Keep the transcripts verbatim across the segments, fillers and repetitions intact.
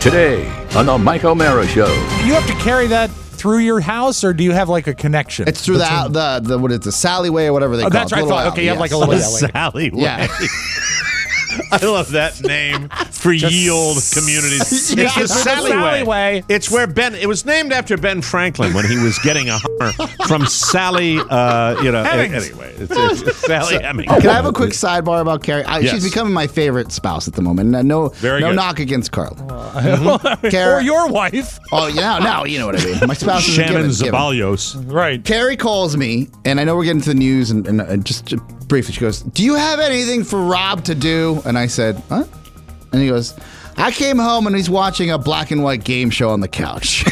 Today on the Mike O'Mara Show. Do you have to carry that through your house, or do you have like a connection? It's through the, the the what is it, the Sally way or whatever they oh, call that's it. right. I thought, okay, you have like a little Sally way. Yeah. I love that name for ye olde communities. Yeah, It's the it's the Sally, Sally way. way. It's where Ben. It was named after Ben Franklin when he was getting a Hummer from Sally. Uh, you know. Hemings. Anyway, it's, it's Sally Hemming. Can I have a quick sidebar about Carrie? I, Yes. She's becoming my favorite spouse at the moment. No, no, Very no good. knock against Carla. or your wife. Oh, yeah, now you know what I mean. My spouse is a Shannon given, given. Zabalios. Right. Carrie calls me, and I know we're getting to the news, and, and, and just, just briefly, she goes, "Do you have anything for Rob to do?" And I said, "Huh?" And he goes, "I came home and he's watching a black and white game show on the couch."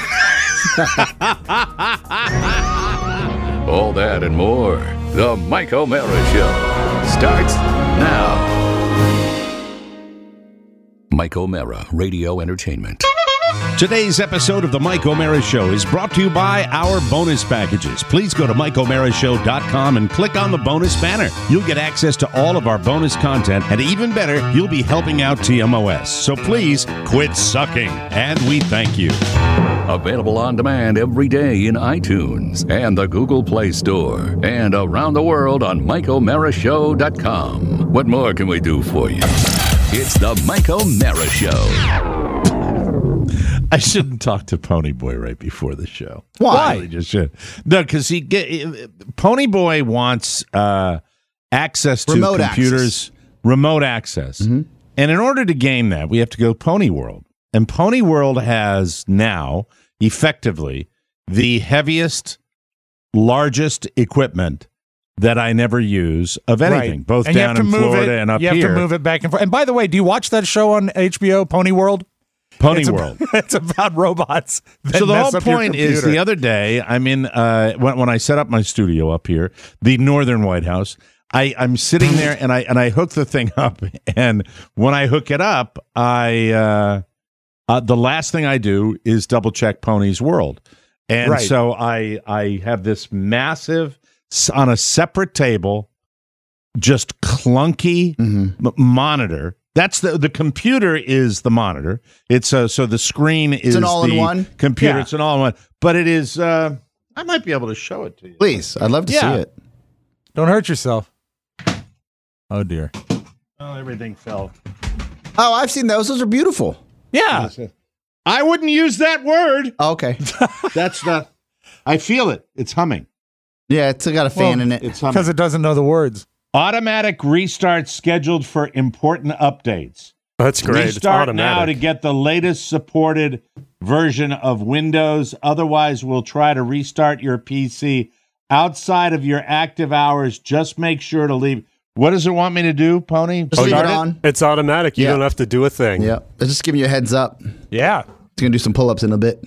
All that and more. The Mike O'Mara Show starts now. Mike O'Mara Radio Entertainment. Today's episode of the Mike O'Mara Show is brought to you by our bonus packages. Please go to mike o'mara show dot com and click on the bonus banner. You'll get access to all of our bonus content, and even better, you'll be helping out T M O S. So please quit sucking, and we thank you. Available on demand every day in iTunes and the Google Play Store, and around the world on mike o'mara show dot com. What more can we do for you? It's the Mike O'Mara Show. I shouldn't talk to Pony Boy right before the show. Why? I really just should. No, because he get Pony Boy wants uh, access to Remote computers, access. remote access, Mm-hmm. and in order to gain that, we have to go Pony World. And Pony World has now effectively the heaviest, largest equipment that I never use of anything, Right. both and you down have to in move Florida it, and up you have here. to move it back and forth. And by the way, do you watch that show on H B O, Pony World? Pony it's World. About, it's about robots. That So the mess whole up your point is, computer. the other day, I'm in uh, when when I set up my studio up here, the Northern White House. I, I'm sitting there and I and I hook the thing up, and when I hook it up, I uh, uh, the last thing I do is double check Pony's World, and Right. so I I have this massive s- on a separate table, just clunky Mm-hmm. m- monitor. That's the the computer is the monitor. It's uh, so the screen is an the all-in-one? computer. Yeah. It's an all-in-one, but it is. Uh, I might be able to show it to you. Please, I'd love to Yeah. see it. Don't hurt yourself. Oh, dear. Oh, everything fell. Oh, I've seen those. Those are beautiful. Yeah. I wouldn't use that word. Oh, okay. That's not. I feel it. It's humming. Yeah, it's got a fan Well, in it. It's humming. Because it doesn't know the words. Automatic restart scheduled for important updates. That's great. It's Restart now to automatic. get the latest supported version of Windows. Otherwise, we'll try to restart your P C outside of your active hours. Just make sure to leave. What does it want me to do, Pony? Just leave Start it on. It's automatic. You Yeah. don't have to do a thing. Yeah, it's just giving you a heads up. It's Yeah. gonna do some pull-ups in a bit.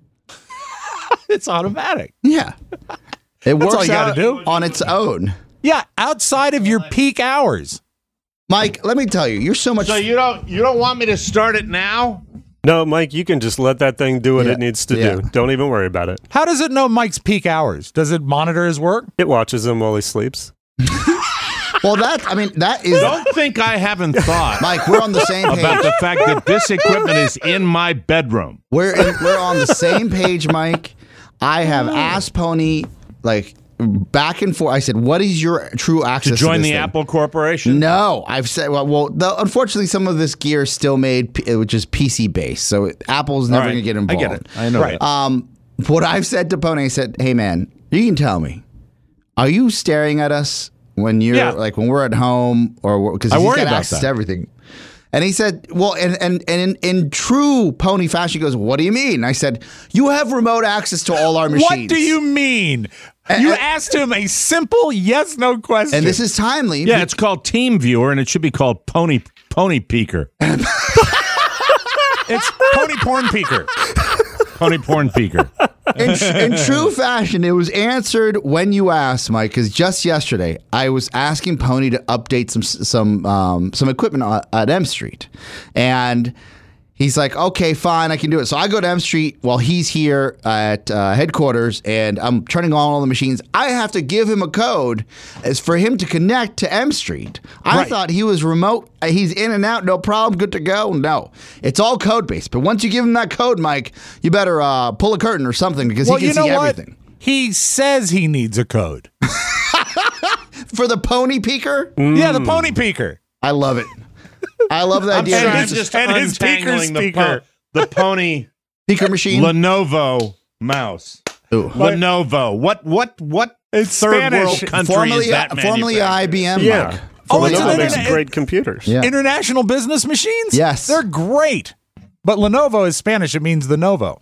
It's automatic. Yeah, it works all you gotta out do. on its own. Yeah. Outside of your peak hours. Mike, let me tell you, you're so much. So you don't you don't want me to start it now? No, Mike, you can just let that thing do what Yeah. it needs to Yeah. do. Don't even worry about it. How does it know Mike's peak hours? Does it monitor his work? It watches him while he sleeps. well, that I mean, that is Don't think I haven't thought Mike. We're on the same about page. the fact that this equipment is in my bedroom. We're in, we're on the same page, Mike. I have asked Pony like back and forth. I said, "What is your true access To join this the thing?" Apple Corporation? No, I've said well. well the, unfortunately, some of this gear is still made, P- which is P C based, so Apple's never All right. going to get I involved. get it. I know Right. that. Um, what I've said to Pony, I said, "Hey, man, you can tell me, are you staring at us when you're Yeah. like when we're at home or because I he's worry got about access that. to everything?" And he said, "Well, and and and in, in true Pony fashion, he goes, what do you mean?" And I said, "You have remote access to all our machines." What do you mean? And- you and- asked him a simple yes no question. And this is timely. Yeah, it's called Team Viewer, and it should be called Pony Pony Peeker. it's Pony Porn Peeker. Pony Porn Peeker. in, in true fashion, it was answered when you asked, Mike. Because just yesterday, I was asking Pony to update some some um, some equipment at M Street, and He's like, okay, fine, I can do it. So I go to M Street while he's here at uh, headquarters, and I'm turning on all the machines. I have to give him a code as for him to connect to M Street. I Right. thought he was remote. Uh, He's in and out, no problem, good to go. No, it's all code based. But once you give him that code, Mike, you better uh, pull a curtain or something because Well, he can you know see what? everything. He says he needs a code. For the pony peeker, Yeah, the pony peaker. I love it. I love the I'm, idea. sure And I'm his- just and his untangling the, speaker. po- the pony Peeker machine. Lenovo mouse. Ooh. Lenovo. What what what It's third Spanish. world country Formerly, is that formerly I B M. Yeah. Mike. Oh, it's Lenovo an makes internet- great computers. Yeah. International business machines? Yes. They're great. But Lenovo is Spanish. It means the Novo.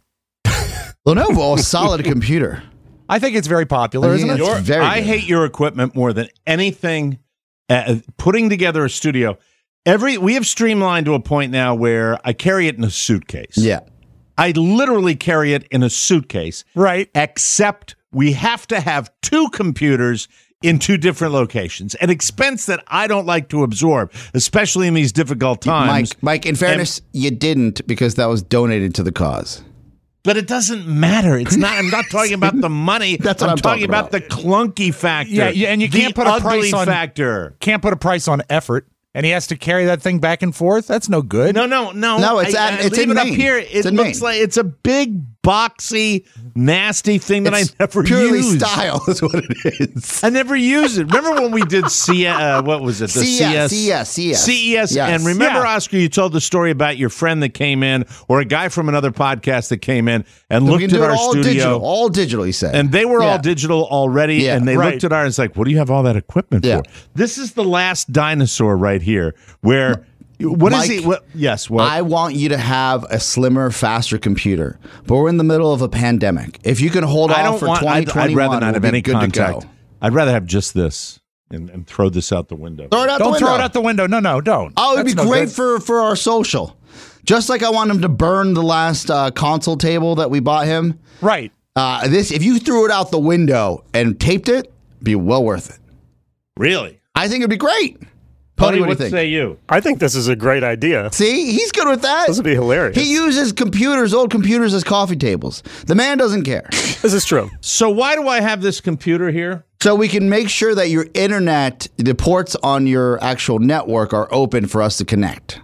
Lenovo, a solid computer. I think it's very popular, I isn't think it? it's Your- very I good. hate your equipment more than anything. Uh, putting together a studio, every we have streamlined to a point now where I carry it in a suitcase. Yeah. I literally carry it in a suitcase. Right. Except we have to have two computers in two different locations, an expense that I don't like to absorb, especially in these difficult times. Mike, Mike, in fairness, you didn't because that was donated to the cause. But it doesn't matter. It's not. I'm not talking about the money. That's what I'm, I'm talking talking about, about. the clunky factor. Yeah, yeah, and you the can't put a ugly price on- factor. Can't put a price on effort, and he has to carry that thing back and forth. That's no good. No, no, no. No, it's I, at- I it's leave in it up Maine. here. It's It in looks Maine. like it's a big, boxy, nasty thing that It's I never purely use. style is what it is. I never use it. Remember when we did C? Uh, what was it? The C S, C S, C S. C E S. Yes. And remember, Yeah. Oscar, you told the story about your friend that came in, or a guy from another podcast that came in and We looked can at do it our all studio. digital, all digital, he said. And they were Yeah. all digital already, Yeah, and they right. looked at ours. It's like, what do you have all that equipment Yeah. for? This is the last dinosaur right here. Where what is Mike, he? What, yes, what? I want you to have a slimmer, faster computer, but we're in the middle of a pandemic. If you can hold I off don't for want. twenty I'd, twenty-one, I'd rather not we'll have be any good contact. to go. I'd rather have just this and, and throw this out the window. Throw it out Don't the throw window. it out the window. No, no, don't. Oh, it'd That's be no great good. for, for our social. Just like I want him to burn the last uh, console table that we bought him. Right. Uh, this, if you threw it out the window and taped it, it'd be well worth it. Really? I think it'd be great. Pony, Pony, what what do you think? say you? I think this is a great idea. See, he's good with that. This would be hilarious. He uses computers, old computers, as coffee tables. The man doesn't care. This is true. So why do I have this computer here? So we can make sure that your internet, the ports on your actual network are open for us to connect.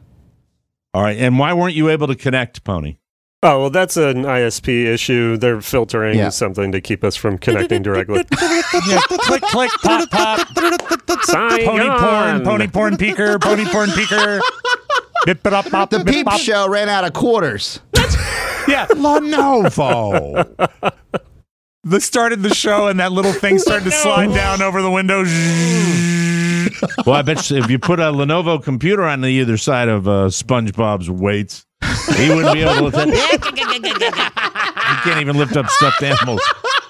All right, and why weren't you able to connect, Pony? Oh, well, that's an I S P issue. They're filtering Yeah. something to keep us from connecting directly. Yeah. Click, click, pop, pop. Sign Pony on. porn, pony porn peeker, pony porn peeker. Bip, bip, bop, bop, The bip, Peep bop. Show ran out of quarters. Yeah. Lenovo. They started the show, and that little thing started to slide down over the window. Well, I bet you if you put a Lenovo computer on the either side of uh, SpongeBob's weights, he wouldn't be able to lift that. He can't even lift up stuffed animals.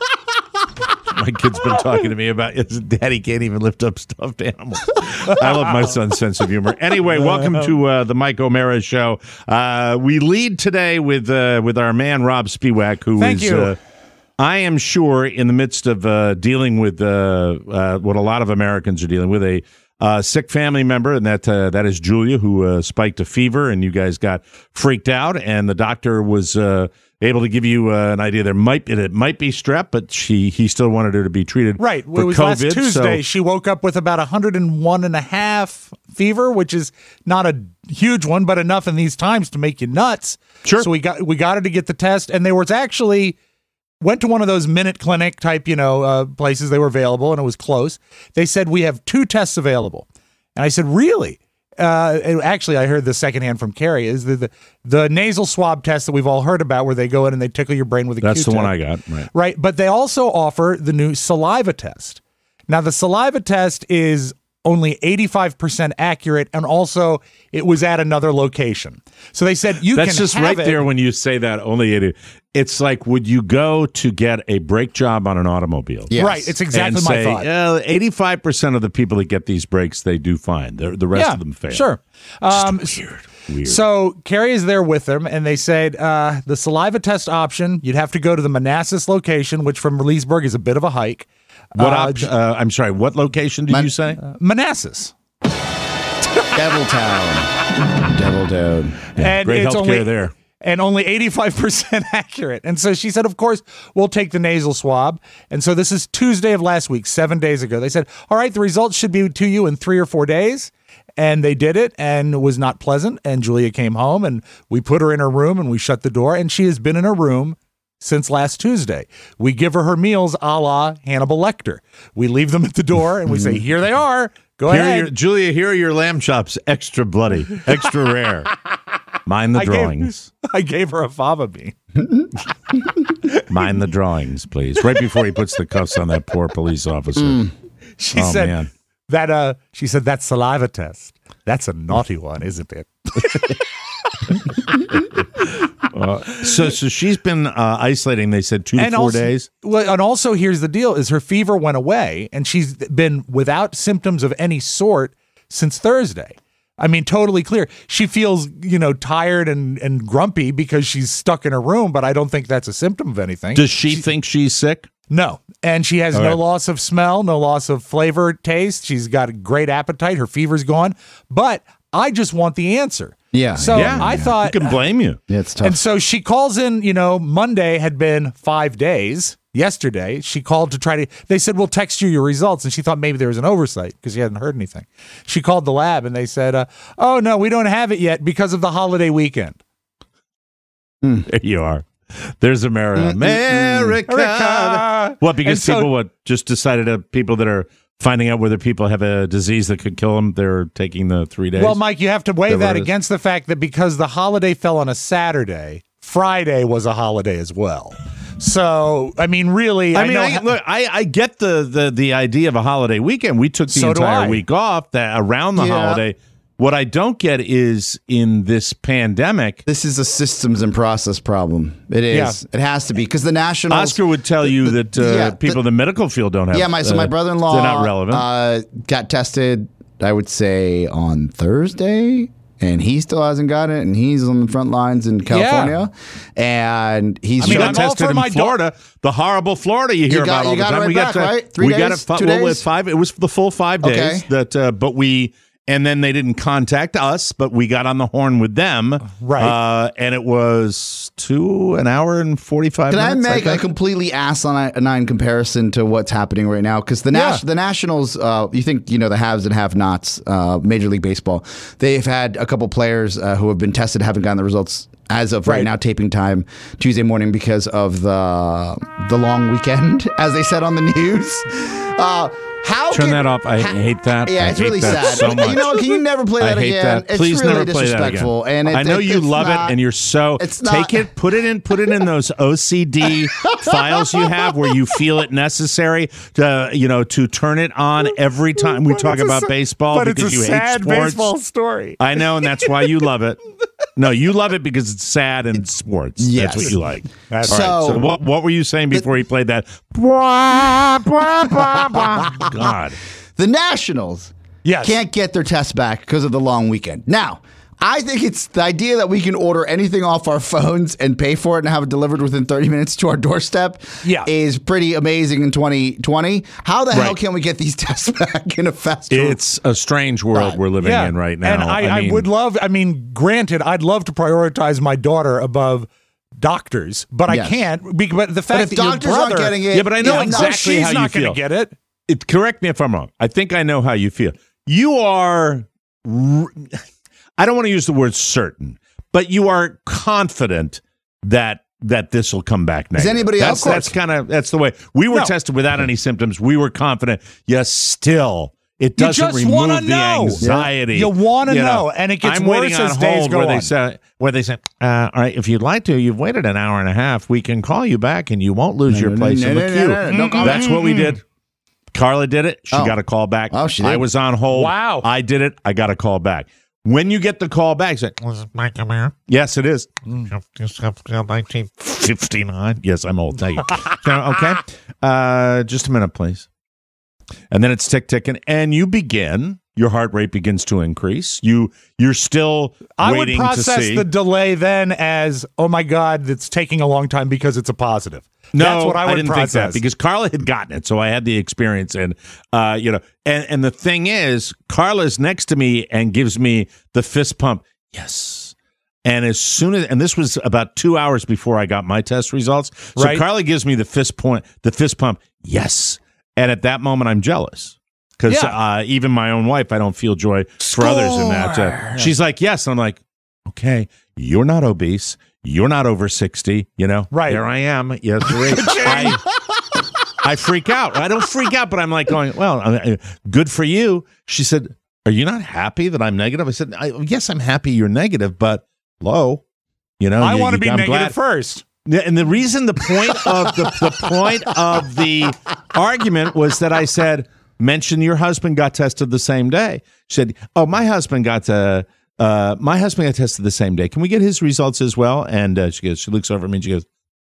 My kid's been talking to me about his daddy can't even lift up stuffed animals. I love my son's sense of humor. Anyway, welcome to uh, the Mike O'Mara Show. Uh, we lead today with uh, with our man Rob Spiewak, who Thank is. you. Uh, I am sure in the midst of uh, dealing with uh, uh, what a lot of Americans are dealing with, a uh, sick family member, and that uh, that is Julia, who uh, spiked a fever, and you guys got freaked out, and the doctor was uh, able to give you uh, an idea. There might it might be strep, but she he still wanted her to be treated Right. for It was COVID. last Tuesday. So, She woke up with about one hundred one and a half fever, which is not a huge one, but enough in these times to make you nuts. Sure. So we got we got her to get the test, and there was actually went to one of those minute clinic type, you know, uh, places. They were available, and it was close. They said we have two tests available, and I said, really? Uh, and actually, I heard the secondhand from Carrie is the, the the nasal swab test that we've all heard about, where they go in and they tickle your brain with a that's the Q-tip. one I got. Right. Right, but they also offer the new saliva test. Now, the saliva test is only eighty-five percent accurate, and also it was at another location. So they said you That's can just have right it. there when you say that. Only it. It's like, would you go to get a brake job on an automobile? Yes. Right, it's exactly and my say, thought. Uh, eighty-five percent of the people that get these brakes, they do fine. The, the rest yeah, of them fail. Sure. Um, Weird. Weird. So Carrie is there with them, and they said uh, the saliva test option, you'd have to go to the Manassas location, which from Leesburg is a bit of a hike. what uh, op- uh, I'm sorry, what location did Man- you say? Manassas. Devil Town. Devil Town. and Great it's healthcare only there. and only eighty-five percent accurate. And so she said, of course, we'll take the nasal swab. And so this is Tuesday of last week, seven days ago. They said, all right, the results should be to you in three or four days. And they did it, and it was not pleasant. And Julia came home, and we put her in her room, and we shut the door. And she has been in her room since last Tuesday. We give her her meals a la Hannibal Lecter. We leave them at the door, and we say, here they are. Go Here are ahead. your, Julia, here are your lamb chops, extra bloody, extra rare. Mind the I gave- drawings. I gave her a fava bean. Mind the drawings, please. Right before he puts the cuffs on that poor police officer. She Oh, said man. that uh she said that saliva test. That's a naughty one, isn't it? So, so she's been uh, isolating. They said two to four also, days. Well, and also here's the deal: is her fever went away, and she's been without symptoms of any sort since Thursday. I mean, totally clear. She feels, you know, tired and, and grumpy because she's stuck in her room, but I don't think that's a symptom of anything. Does she think she's sick? No. And she has All no right. loss of smell, no loss of flavor, taste. She's got a great appetite. Her fever's gone. But I just want the answer. Yeah. So Yeah. I thought. Who can blame you? Yeah, it's tough. And so she calls in, you know, Monday had been five days. Yesterday, she called to try to, they said, we'll text you your results. And she thought maybe there was an oversight because she hadn't heard anything. She called the lab and they said, uh, oh, no, we don't have it yet because of the holiday weekend. There you are. There's America. America. America. What? Because And so- people what just decided to people that are finding out whether people have a disease that could kill them, they're taking the three days. Well, Mike, you have to weigh Whatever that it is. against the fact that because the holiday fell on a Saturday, Friday was a holiday as well. So, I mean, really, I, I mean, know. I, look, I, I get the, the the idea of a holiday weekend. We took the So do entire I. week off that around the Yeah. holiday. What I don't get is in this pandemic, This is a systems and process problem. It is. It has to be because the Nationals. Oscar would tell you that uh, yeah, people the- in the medical field don't have. Yeah, my so uh, my brother-in-law. They're not relevant. Uh, got tested. I would say on Thursday, and he still hasn't got it, and he's on the front lines in California, and he's. I mean, you I'm got all tested for in my do- Florida, the horrible Florida you hear You got- about all you the got it time. right we back, got to, right? Three we got days? it. fi- Two well, days? with five. It was the full five days. Okay. That, uh, but we. And then they didn't contact us, but we got on the horn with them. Right. Uh, and it was two, an hour and forty-five Can I minutes. make a think. completely asinine comparison to what's happening right now? Because the Nas- Yeah. the Nationals, uh, you think you know the haves and have-nots, uh, Major League Baseball. They've had a couple players uh, who have been tested, haven't gotten the results as of right, Right. now, taping time Tuesday morning because of the the long weekend, as they said on the news. Uh, how Turn can- that off. I ha- hate that. Yeah, I it's hate really that sad. so much. You know, can you never play I that hate again? that. It's Please really never play that again. disrespectful. And it, I know it- you it's love not- it, and you're so it's not- take it, put it in, put it in those O C D files you have where you feel it necessary to, you know, to turn it on every time we But talk it's a about sa- baseball but because it's a you sad hate sports. baseball story. I know, and that's why you love it. No, you love it because it's sad and sports. Yes. That's what you like. That's All right, So- so what, what were you saying before he played that? God. The Nationals Yes. can't get their tests back because of the long weekend. Now, I think it's the idea that we can order anything off our phones and pay for it and have it delivered within thirty minutes to our doorstep Yeah. is pretty amazing in twenty twenty. How the hell Right. can we get these tests back in a faster It's a strange world Right. we're living in right now. And I, I, mean, would love, I mean, granted, I'd love to prioritize my daughter above doctors, but Yes. I can't. be- But the fact But if that your doctors brother, aren't getting it, Yeah, but I know you exactly she's how you not going feel. to get it. it, correct me if I'm wrong. I think I know how you feel. You are, r- I don't want to use the word certain, but you are confident that that this will come back negative. anybody that's, else? That's kind of that's the way we were No. tested without any symptoms. We were confident. Yes, still. It You doesn't just wanna remove the know. anxiety. You wanna You know, and it gets I'm worse waiting on as days hold go where they on. say, where they say, uh, all right, if you'd like to, you've waited an hour and a half. We can call you back, and you won't lose your no, place no, in the no, queue. no, no, don't call That's what we did. Carla did it. She Oh. got a call back. Oh, she I did? was on hold. Wow. I did it. I got a call back. When you get the call back, say, Was it Mike O'Mara? yes, it is. nineteen fifty-nine. Yes, I'm old. Thank you. So, okay. Uh, just a minute, please. And then it's tick ticking, and you begin your heart rate begins to increase. You you're still I would waiting to process see. the delay then as, oh my God, it's taking a long time because it's a positive. No, That's what I would didn't process. think that because Carla had gotten it, so I had the experience. And uh, you know, and and the thing is, Carla's next to me and gives me the fist pump. Yes. And as soon as, and this was about two hours before I got my test results, so Right. Carla gives me the fist point, the fist pump. Yes. And at that moment, I'm jealous because Yeah. uh, even my own wife, I don't feel joy for others in that. Uh, she's like, yes. And I'm like, okay, you're not obese. You're not over sixty, you know? Right. There I am. Yes, right. I, I freak out. I don't freak out, but I'm like going, well, uh, good for you. She said, are you not happy that I'm negative? I said, I, yes, I'm happy you're negative, but low. You know, I you- want to you- be I'm negative glad- first. Yeah, and the reason, the point of the, the point of the argument was that I said, mention your husband got tested the same day. She said, oh, my husband got to, uh, my husband got tested the same day. Can we get his results as well? And uh, she goes, she looks over at me and she goes,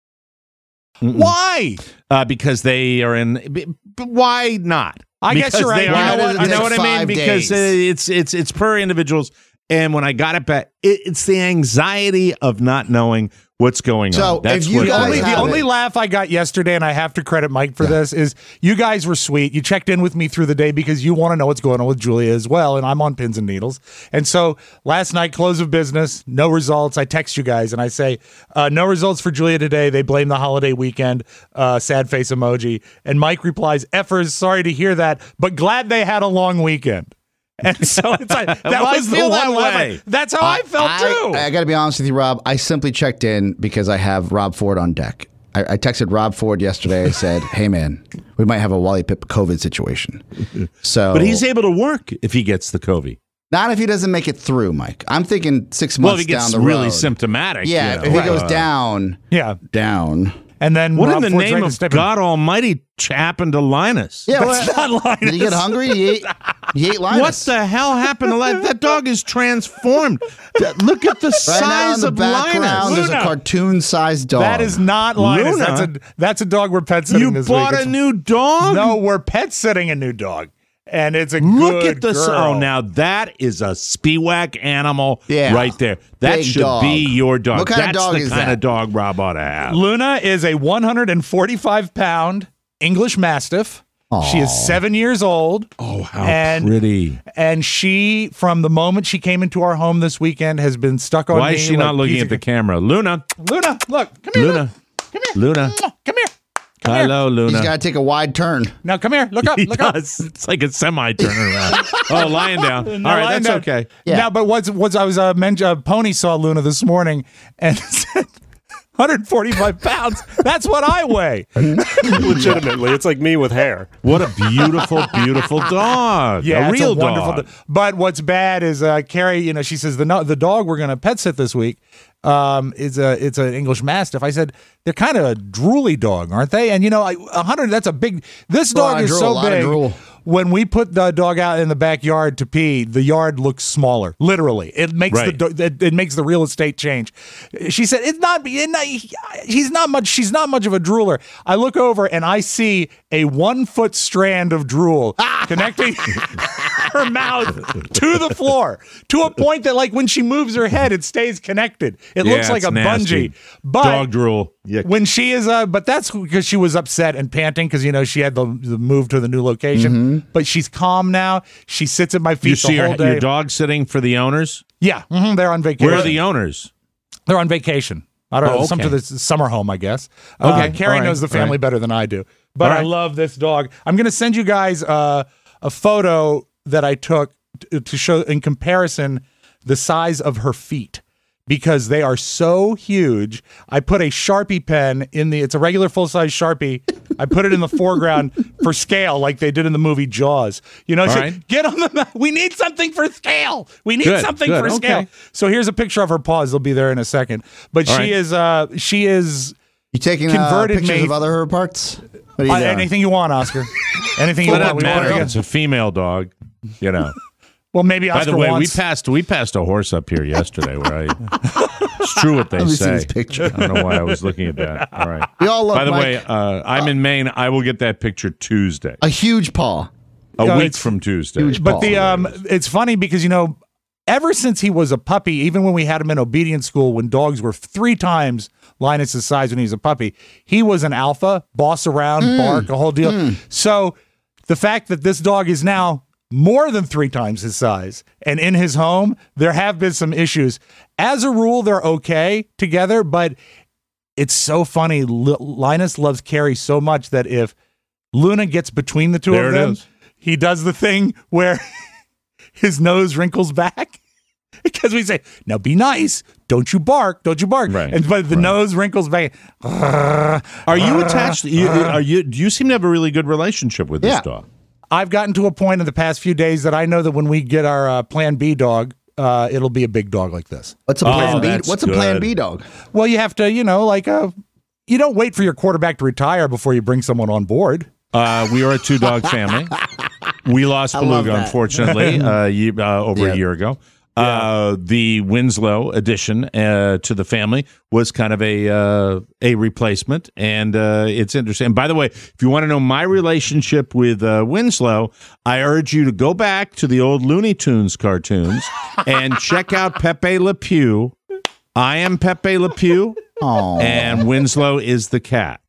Mm-mm. Why? Uh, because they are in. b- b- Why not? I guess Because you're right. they You are- know what? You know Take what I mean? five Because days. uh, it's it's it's per individuals. And when I got it back, it, it's the anxiety of not knowing what's going So, on. That's if you what guys it Only, is. the have only it. laugh I got yesterday, and I have to credit Mike for this, is you guys were sweet. You checked in with me through the day because you want to know what's going on with Julia as well, and I'm on pins and needles. And so last night, close of business, no results. I text you guys and I say, uh, no results for Julia today. They blame the holiday weekend, uh, sad face emoji. And Mike replies, Effers, sorry to hear that, but glad they had a long weekend. And so it's like, that Well, I was the feel one that laugh. way. That's how I, felt too. I, got to be honest with you, Rob. I simply checked in because I have Rob Ford on deck. I, I texted Rob Ford yesterday. I said, hey, man, we might have a Wally Pipp COVID situation. So, But he's able to work if he gets the COVID. not if he doesn't make it through, Mike. I'm thinking six Well, months if he gets down the really road. symptomatic. Yeah, you know, if he uh, goes down, yeah. down. And then What Rob in the Ford's name ready to of step in. God Almighty happened to Linus? Yeah, But it's not Linus. did he get hungry? He ate, he ate Linus. What the hell happened to Linus? That dog is transformed. Th- Look at the Right now in size the of background, Linus. there's a Luna. cartoon-sized dog. That is not Linus. Luna? That's a that's a dog we're pet sitting You this bought week. a It's- new dog? No, we're pet sitting a new dog, and it's a Look good at this. girl. Oh, now that is a Spiewak animal Yeah. right there. That Big should dog. be your dog. What kind of That's dog the is kind that? of dog Rob ought to have. Luna is a one hundred forty-five pound English Mastiff. She is seven years old. Oh, how and, pretty. And she, from the moment she came into our home this weekend, has been stuck on Why me. is she like not looking piece at the of- camera? Luna. Luna, look. Come here. Luna. Look. Come here. Luna. Come here. Come here. Hello, Luna. He's got to take a wide turn. Now come here. Look up. He Look up. does. It's like a semi turnaround. Oh, lying down. All No, right, lying that's down. okay. Yeah. Now, but what's what's I was uh, men- uh Pony saw Luna this morning and said one hundred forty-five pounds. That's what I weigh. Legitimately, it's like me with hair. What a beautiful, beautiful dog. Yeah, a it's real a wonderful. dog. do- But what's bad is uh, Carrie. You know, she says the no- the dog we're gonna pet sit this week um, is a it's an English Mastiff. I said they're kind of a drooly dog, aren't they? And you know, a hundred that's a big. This A lot dog of is drool, so a lot of big. drool. When we put the dog out in the backyard to pee, the yard looks smaller. Literally, it makes Right. the do- it, it makes the real estate change. She said it's not. It not he's not much. She's not much of a drooler. I look over and I see a one foot strand of drool connecting her mouth to the floor to a point that, like, when she moves her head, it stays connected. It Yeah, looks like it's a nasty. bungee. But Dog drool. Yeah. when she is uh but that's because she was upset and panting because, you know, she had the, the move to the new location. But she's calm now. She sits at my feet You the see whole your, day. your dog sitting for the owners? Yeah, mhm, they're on vacation. Where are the owners? They're on vacation. I don't Oh, know, some okay. to the summer home, I guess. Uh, Okay, Carrie all right, knows the all family right. better than I do. But All I right. love this dog. I'm going to send you guys uh, a photo that I took t- to show in comparison the size of her feet, because they are so huge. I put a Sharpie pen in the, it's a regular full-size Sharpie. I put it in the foreground for scale, like they did in the movie Jaws. You know, All say, right. get on the map. We need something for scale. We need Good, something good, for scale. okay. So here's a picture of her paws. They'll be there in a second. But All she right. is, uh, she is You taking uh, Converted pictures me- of other her parts? What are you uh, doing? anything you want, Oscar. Anything you It want. doesn't We want matter. to It's a female dog. You know. Well, maybe By Oscar the way, wants. we passed we passed a horse up here yesterday. Where I, it's true what they Let me see say. this picture. I don't know why I was looking at that. All right. We all love By the Mike. way, uh, I'm in Maine. I will get that picture Tuesday. A huge paw. A you know, week it's- from Tuesday. Huge But ball. the um, it's funny because, you know, ever since he was a puppy, even when we had him in obedience school, when dogs were three times Linus's size when he was a puppy, he was an alpha, boss around, Mm. bark, a whole deal. So the fact that this dog is now more than three times his size and in his home, there have been some issues. As a rule, they're okay together, but it's so funny. L- Linus loves Carrie so much that if Luna gets between the two There of it them, is. he does the thing where his nose wrinkles back because we say, now be nice. Don't you bark. Don't you bark. Right, And but the right. nose wrinkles back. Are you attached? You, are you? Do you seem to have a really good relationship with this Yeah. dog? I've gotten to a point in the past few days that I know that when we get our uh, Plan B dog, uh, it'll be a big dog like this. What's a Oh, plan B? that's What's a plan good. B dog? Well, you have to, you know, like uh, you don't wait for your quarterback to retire before you bring someone on board. Uh, we are a two dog family. We lost love Beluga, that. unfortunately, uh, ye- uh, over Yeah. a year ago. Uh, the Winslow addition uh, to the family was kind of a uh, a replacement, and uh, it's interesting. And by the way, if you want to know my relationship with uh, Winslow, I urge you to go back to the old Looney Tunes cartoons and check out Pepe Le Pew. I am Pepe Le Pew, Oh, and Winslow is the cat.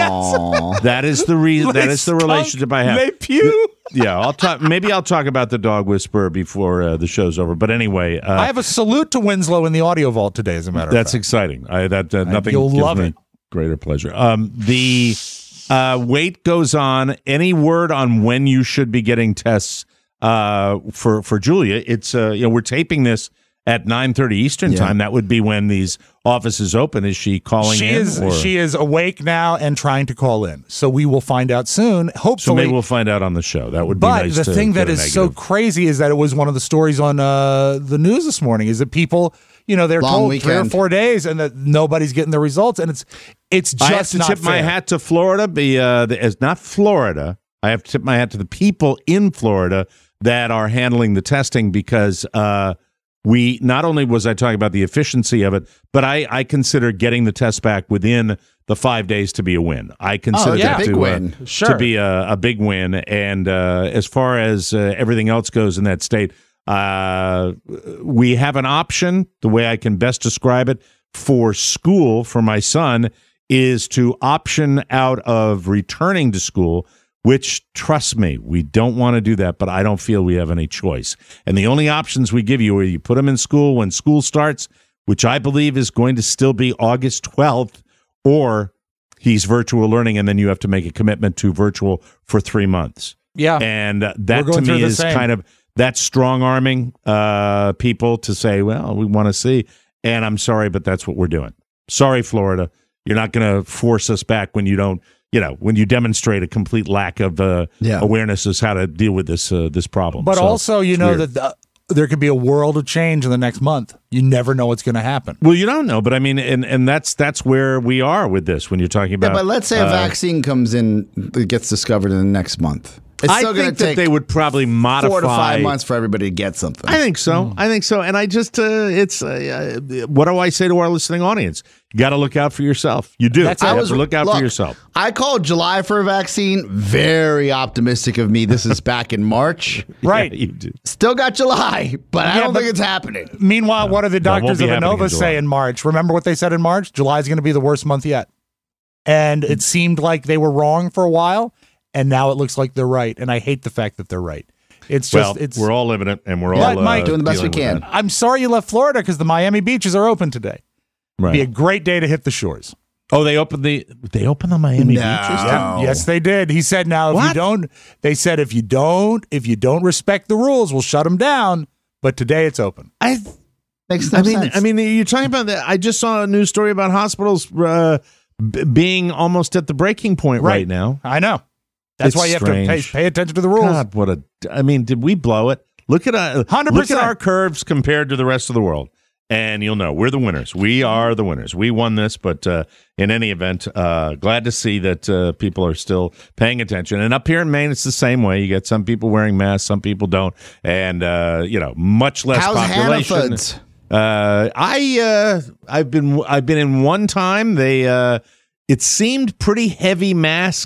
That is the reason. That is the relationship I have. Le Pew. Yeah, I'll talk. Maybe I'll talk about the dog whisperer before uh, the show's over. But anyway, uh, I have a salute to Winslow in the audio vault today, as a matter of that's fact. exciting. I that uh, nothing you'll gives love me it. greater pleasure. Um, the uh, wait goes on. Any word on when you should be getting tests uh, for for Julia? It's uh, you know we're taping this at nine thirty Eastern Yeah. time. That would be when these offices open. Is she calling She in? is or- she is awake now and trying to call in. So we will find out soon. so Hopefully. maybe we'll find out on the show. That would be But nice. the to thing get that a is so negative. crazy is that it was one of the stories on uh, the news this morning. Is that people, you know, they're Long told three weekend. or four days and that nobody's getting the results, and it's it's just I have to not tip my fair. hat to Florida. Be uh, the, it's not Florida. I have to tip my hat to the people in Florida that are handling the testing because uh, we not only was I talking about the efficiency of it, but I, I consider getting the test back within the five days to be a win. I consider it's a that big to, uh, win. Sure. to be a, a big win. And uh, as far as uh, everything else goes in that state, uh, we have an option. The way I can best describe it for school for my son is to option out of returning to school, which, trust me, we don't want to do that, but I don't feel we have any choice. And the only options we give you are you put them in school when school starts, which I believe is going to still be August twelfth, or he's virtual learning, and then you have to make a commitment to virtual for three months. Yeah. And uh, that We're going to through me the is same. kind of that strong arming uh, people to say, well, we want to see. And I'm sorry, but that's what we're doing. Sorry, Florida. You're not going to force us back when you don't, you know, when you demonstrate a complete lack of uh, Yeah. awareness as how to deal with this uh, this problem. But So, also, you it's know weird. that the, there could be a world of change in the next month. You never know what's going to happen. Well, you don't know, but I mean, and and that's that's where we are with this when you're talking about. Yeah, but let's say a uh, vaccine comes in, it gets discovered in the next month. It's I still going think to that take they would probably modify four to five months for everybody to get something. I think so. I think so. And I just, uh, it's, uh, uh, what do I say to our listening audience? You got to look out for yourself. You do. That's you it. have to look out for yourself. I called July for a vaccine. Very optimistic of me. This is back in March. Right. Yeah, you do. Still got July, but I Yeah, don't but- think it's happening. Meanwhile, what do the No, it won't doctors be of happening in Inova July. say in March? Remember what they said in March? July is going to be the worst month yet. And it seemed like they were wrong for a while, and now it looks like they're right. And I hate the fact that they're right. It's just, Well, it's. we're all living it, and we're But, all uh, Mike- Doing the best we dealing with can. I'm sorry you left Florida because the Miami beaches are open today. that. Right. Be a great day to hit the shores. Oh, they opened the they opened the Miami No. beaches. Oh. Yes, they did. He said, "Now, if you What? don't," they said, "if you don't, if you don't respect the rules, we'll shut them down." But today it's open. I, Makes no I mean, sense. I mean, you're talking about that. I just saw a news story about hospitals uh, b- being almost at the breaking point right, Right. now. I know. That's It's why you have to pay, strange. pay attention to the rules. God, what a! I mean, did we blow it? Look at uh, one hundred look percent. at our curves compared to the rest of the world, and you'll know we're the winners. We are the winners. We won this, but uh, in any event, uh, glad to see that uh, people are still paying attention. And up here in Maine, it's the same way. You get some people wearing masks, some people don't, and uh, you know, much less How's population. Hannaford's? Uh, I uh, I've been I've been in one time. They uh, it seemed pretty heavy mask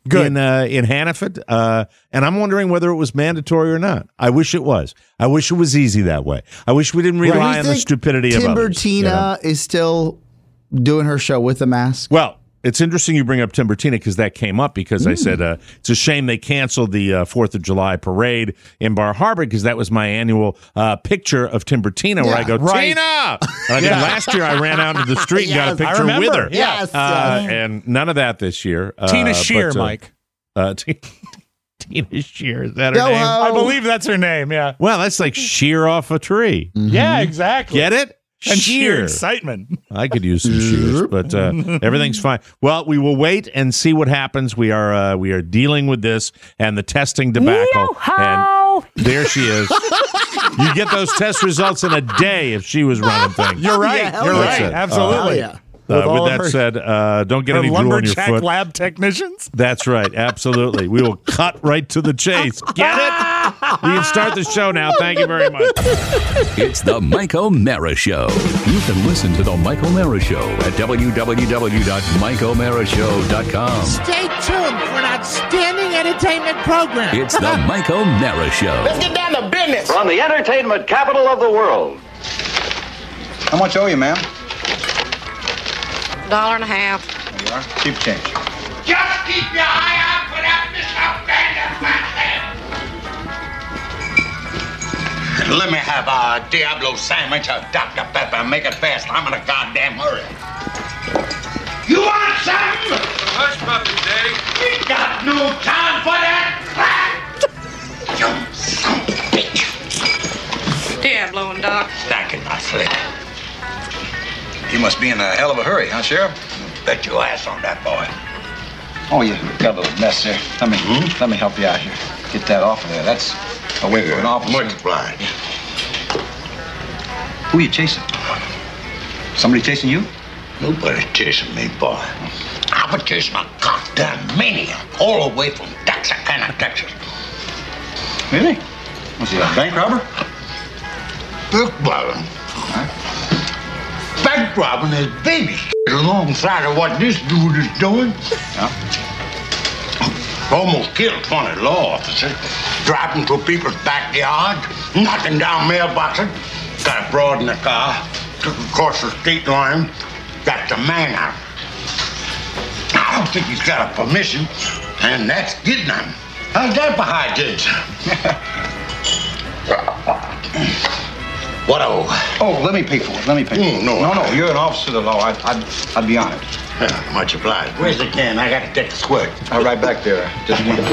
Good. in uh, in Hannaford, uh, and I'm wondering whether it was mandatory or not. I wish it was. I wish it was easy that way. I wish we didn't rely You on the think stupidity of others. Timbertina you know? is still doing her show with a mask. Well, it's interesting you bring up Timbertina because that came up because I said uh, it's a shame they canceled the uh, Fourth of July parade in Bar Harbor because that was my annual uh, picture of Timbertina where Yeah, I go, right. Tina! And I think last year I ran out to the street and got a Yes, I picture with remember. her. Yes, Uh, yes. and none of that this year. Uh, Tina Shear, but, uh, Mike. Uh, T- Tina Shear, is that her Yo name? ho. I believe that's her name. Yeah. Well, that's like shear off a tree. Yeah, exactly. Get it? And sheer Shear. excitement. I could use some shears, but uh, everything's fine. Well, we will wait and see what happens. We are uh, we are dealing with this and the testing debacle. And there she is. You get those test results in a day if she was running things. You're right. Yeah, hell You're yeah. right. That's it. Absolutely. Hell yeah. Uh, With all with of that her- said, uh, don't get Her any glue on your lumberjack foot. lab technicians. That's right. Absolutely. We will cut right to the chase. Get it? We can start the show now. Thank you very much. It's the Mike O'Mara Show. You can listen to the Mike O'Mara Show at w w w dot mike o'mara show dot com. Stay tuned for an outstanding entertainment program. It's the Mike O'Mara Show. Let's get down to business. From the entertainment capital of the world. How much owe you, ma'am? Dollar and a half. There you are. Cheap change. Just keep your eye out for that Mister Bandit. Let me have a Diablo sandwich, a Doctor Pepper. Make it fast. I'm in a goddamn hurry. You want something? Hush, puppy, Daddy. We got no time for that crap. You son of a bitch. Diablo and Doc. Thank you, my slick. You must be in a hell of a hurry, huh, Sheriff? Bet your ass on that boy. Oh, you got a little mess there. Let me let me help you out here. Get that off of there. That's a way for an officer. Much obliged. Who are you chasing? Somebody chasing you? Nobody's chasing me, boy. I was chasing a goddamn maniac all the way from Texarkana, Texas. Really? Was he a bank robber? Big brother. Bank robbing his baby alongside of what this dude is doing. Yeah. Almost killed twenty law officers, driving through people's backyards, knocking down mailboxes. Got a broad in the car, took across the state line, got the man out. I don't think he's got a permission, and that's getting him. How's that for high goods? What oh? Oh, let me pay for it. Let me pay for it. Mm, no, no, no. I- You're an officer of the law. I'd, I'd, I'd be honored. Yeah, much obliged. Where's the can? I got to take a squirt. All right, back there. Just one.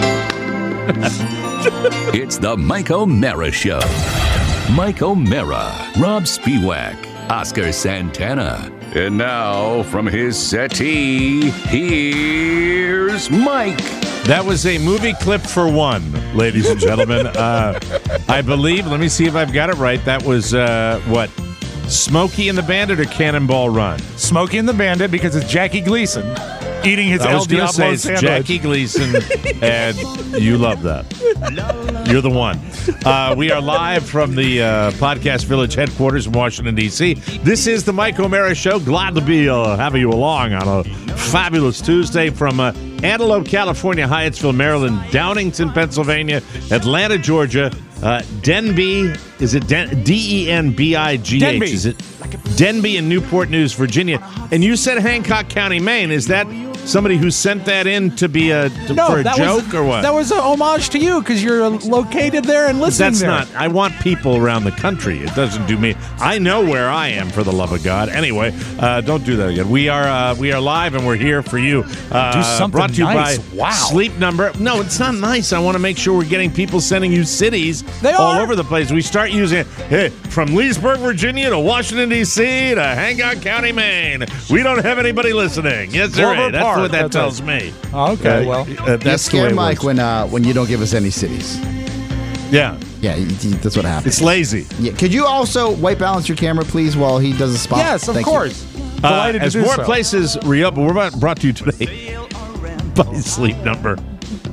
It's the Mike O'Mara Show. Mike O'Mara, Rob Spiewak, Oscar Santana. And now, from his settee, here's Mike. That was a movie clip for one, ladies and gentlemen. Uh, I believe, let me see if I've got it right. That was, uh, what, Smokey and the Bandit or Cannonball Run? Smokey and the Bandit because it's Jackie Gleason eating his I El was going to say Diablo it's sandwich. Jackie Gleason, and you love that. You're the one. Uh, we are live from the uh, Podcast Village headquarters in Washington, D C This is the Mike O'Mara Show. Glad to be uh, having you along on a fabulous Tuesday from uh, Antelope, California, Hyattsville, Maryland, Downington, Pennsylvania, Atlanta, Georgia, uh, Denby. Is it Den- D E N B I G H? Denby. Is it Denby in Newport News, Virginia? And you said Hancock County, Maine. Is that somebody who sent that in to be a to, No, for a that joke was, or what? That was a homage to you because you're located there and listening That's there. not. I want people around the country. It doesn't do me. I know where I am, for the love of God. Anyway, uh, don't do that again. We are uh, we are live and we're here for you. Uh, Do something brought to you nice. by Wow. Sleep Number. No, it's not nice. I want to make sure we're getting people sending you cities They all are. over the place. We start using it hey, from Leesburg, Virginia to Washington, D C to Hancock County, Maine. We don't have anybody listening. Yes, sir. Glover That's Park, what that that's tells it. me. Okay, Uh, well. uh, You that's the way scare it Mike works. when uh, when you don't give us any cities. Yeah, Yeah, you, you- that's what happens. it's lazy. Yeah. Could you also white balance your camera, please, while he does a spot? Yes, of Thank you. course. Uh, Delighted to as do more so. places reopen, we're about- brought to you today by Sleep Number.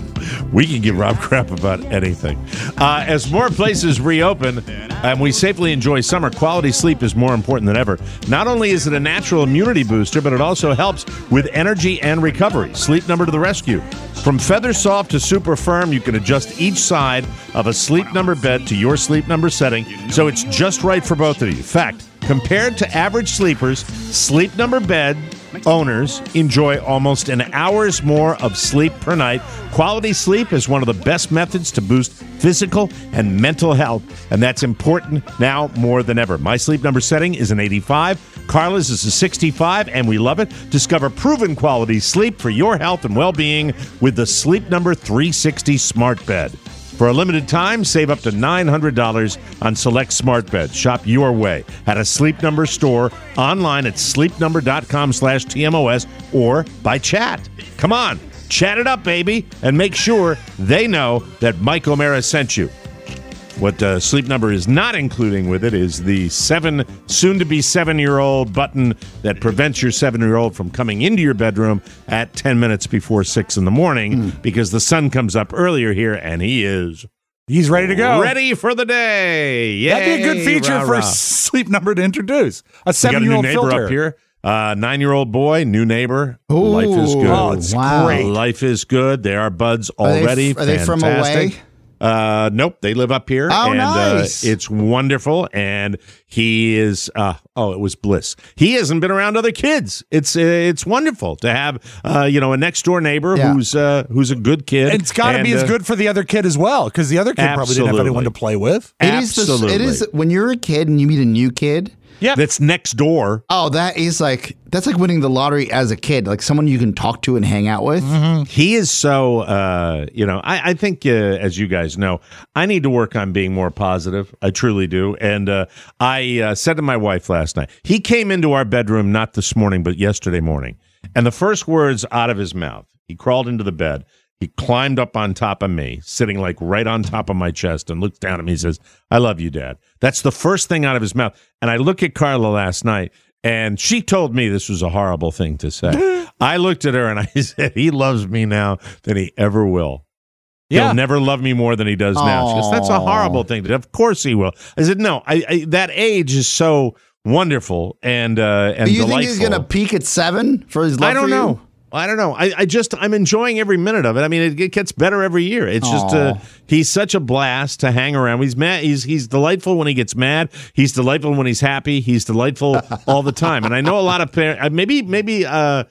We can give Rob crap about anything. Uh, as more places reopen and we safely enjoy summer, quality sleep is more important than ever. Not only is it a natural immunity booster, but it also helps with energy and recovery. Sleep Number to the rescue. From feather soft to super firm, you can adjust each side of a Sleep Number bed to your Sleep Number setting, so it's just right for both of you. Fact, compared to average sleepers, Sleep Number bed owners enjoy almost an hour's more of sleep per night. Quality sleep is one of the best methods to boost physical and mental health, and that's important now more than ever. My Sleep Number setting is an eighty-five. Carla's is a sixty-five, and we love it. Discover proven quality sleep for your health and well-being with the Sleep Number three sixty Smart Bed. For a limited time, save up to nine hundred dollars on select smart beds. Shop your way at a Sleep Number store, online at sleepnumber.com slash TMOS, or by chat. Come on, chat it up, baby, and make sure they know that Mike O'Mara sent you. What uh, Sleep Number is not including with it is the seven, soon-to-be seven-year-old button that prevents your seven-year-old from coming into your bedroom at ten minutes before six in the morning mm. because the sun comes up earlier here, and he is... He's ready to go. Ready for the day. Yay, That'd be a good feature rah, for rah. Sleep Number to introduce. A seven-year-old we got a new neighbor filter. up here. Uh, nine-year-old boy, new neighbor. Ooh, Life is good. Oh, it's wow. great. Life is good. They are buds Are they already. f- are they from Fantastic. away? Uh, nope, they live up here. Oh, and, nice. Uh, it's wonderful, and he is. Uh, oh, it was bliss. He hasn't been around other kids. It's uh, it's wonderful to have uh, you know, a next door neighbor Yeah. who's uh, who's a good kid. And it's got to be And, as uh, good for the other kid as well, because the other kid probably didn't have Absolutely. anyone to play with. It is the, Absolutely. it is when you're a kid and you meet a new kid. Yeah, That's next door. Oh, that is like that's like winning the lottery as a kid. Like someone you can talk to and hang out with. Mm-hmm. He is so, uh, you know, I, I think, uh, as you guys know, I need to work on being more positive. I truly do. And uh, I uh, said to my wife last night, he came into our bedroom, not this morning, but yesterday morning. And the first words out of his mouth, he crawled into the bed. He climbed up on top of me, sitting like right on top of my chest, and looks down at me. He says, "I love you, Dad." That's the first thing out of his mouth. And I look at Carla last night, and she told me this was a horrible thing to say. I looked at her and I said, "He loves me now than he ever will. Yeah. He'll never love me more than he does now." She goes, "That's a horrible thing to do." Of course he will. I said, "No, I, I that age is so wonderful and uh, and Do you delightful." think he's gonna peak at seven for his love I don't for you? know. I don't know. I, I just, I'm enjoying every minute of it. I mean, it, it gets better every year. It's just, uh, he's such a blast to hang around. He's mad. He's, he's delightful when he gets mad. He's delightful when he's happy. He's delightful all the time. And I know a lot of parents, maybe, maybe, uh,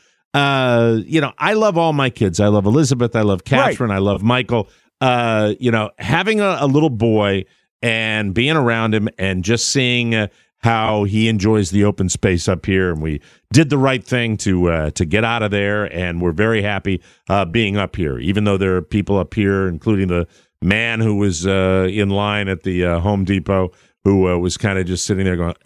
uh, you know, I love all my kids. I love Elizabeth. I love Catherine. Right. I love Michael. Uh, you know, having a, a little boy and being around him and just seeing, uh, how he enjoys the open space up here, and we did the right thing to uh, to get out of there, and we're very happy uh, being up here, even though there are people up here, including the man who was uh, in line at the uh, Home Depot, who uh, was kind of just sitting there going,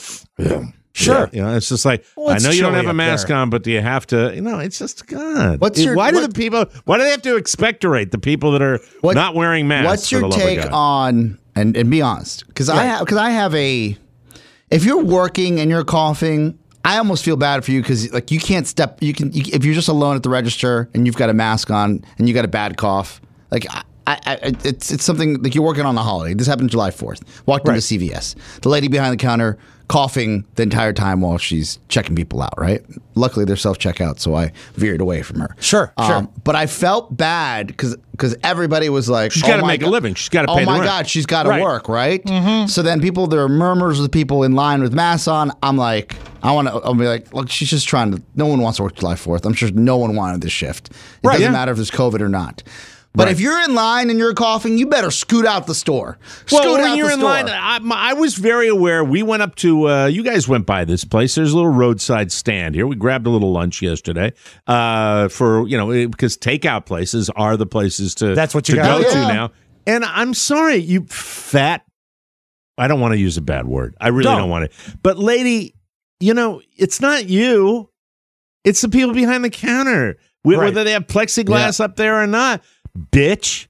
sure. You know, it's just like, well, I it's know you don't have chilly a up mask there. on, but do you have to, you know, it's just, God. What's It- your- why do what- the people, why do they have to expectorate the people that are What- not wearing masks? What's for your the love of take God? on and and be honest, because I Right. have because I have a. If you're working and you're coughing, I almost feel bad for you because like you can't step. You can you, if you're just alone at the register and you've got a mask on and you got a bad cough. Like I, I, it's it's something like you're working on a holiday. This happened July fourth. Walked into Right. C V S. The lady behind the counter coughing the entire time while she's checking people out. Right. Luckily they're self checkout, so I veered away from her. Sure, sure. But I felt bad because because everybody was like, She's oh got to my make God. a living. She's got to Oh pay the my rent. God, she's got to Right. work, right? Mm-hmm. So then people, there are murmurs of people in line with masks on. I'm like, I want to, I'll be like, look, she's just trying to, no one wants to work July fourth. I'm sure no one wanted this shift. It Right, doesn't yeah. matter if there's COVID or not. But Right. if you're in line and you're coughing, you better scoot out the store. Well, scoot when out you're the in store. line, I, I was very aware. We went up to, uh, you guys went by this place. There's a little roadside stand here. We grabbed a little lunch yesterday uh, for, you know, it- because takeout places are the places to, That's what you to gotta go do. to now. And I'm sorry, you fat, I don't want to use a bad word. I really Don't. don't want to. But lady, you know, it's not you. It's the people behind the counter, Wh- Right. whether they have plexiglass up there or not. Bitch.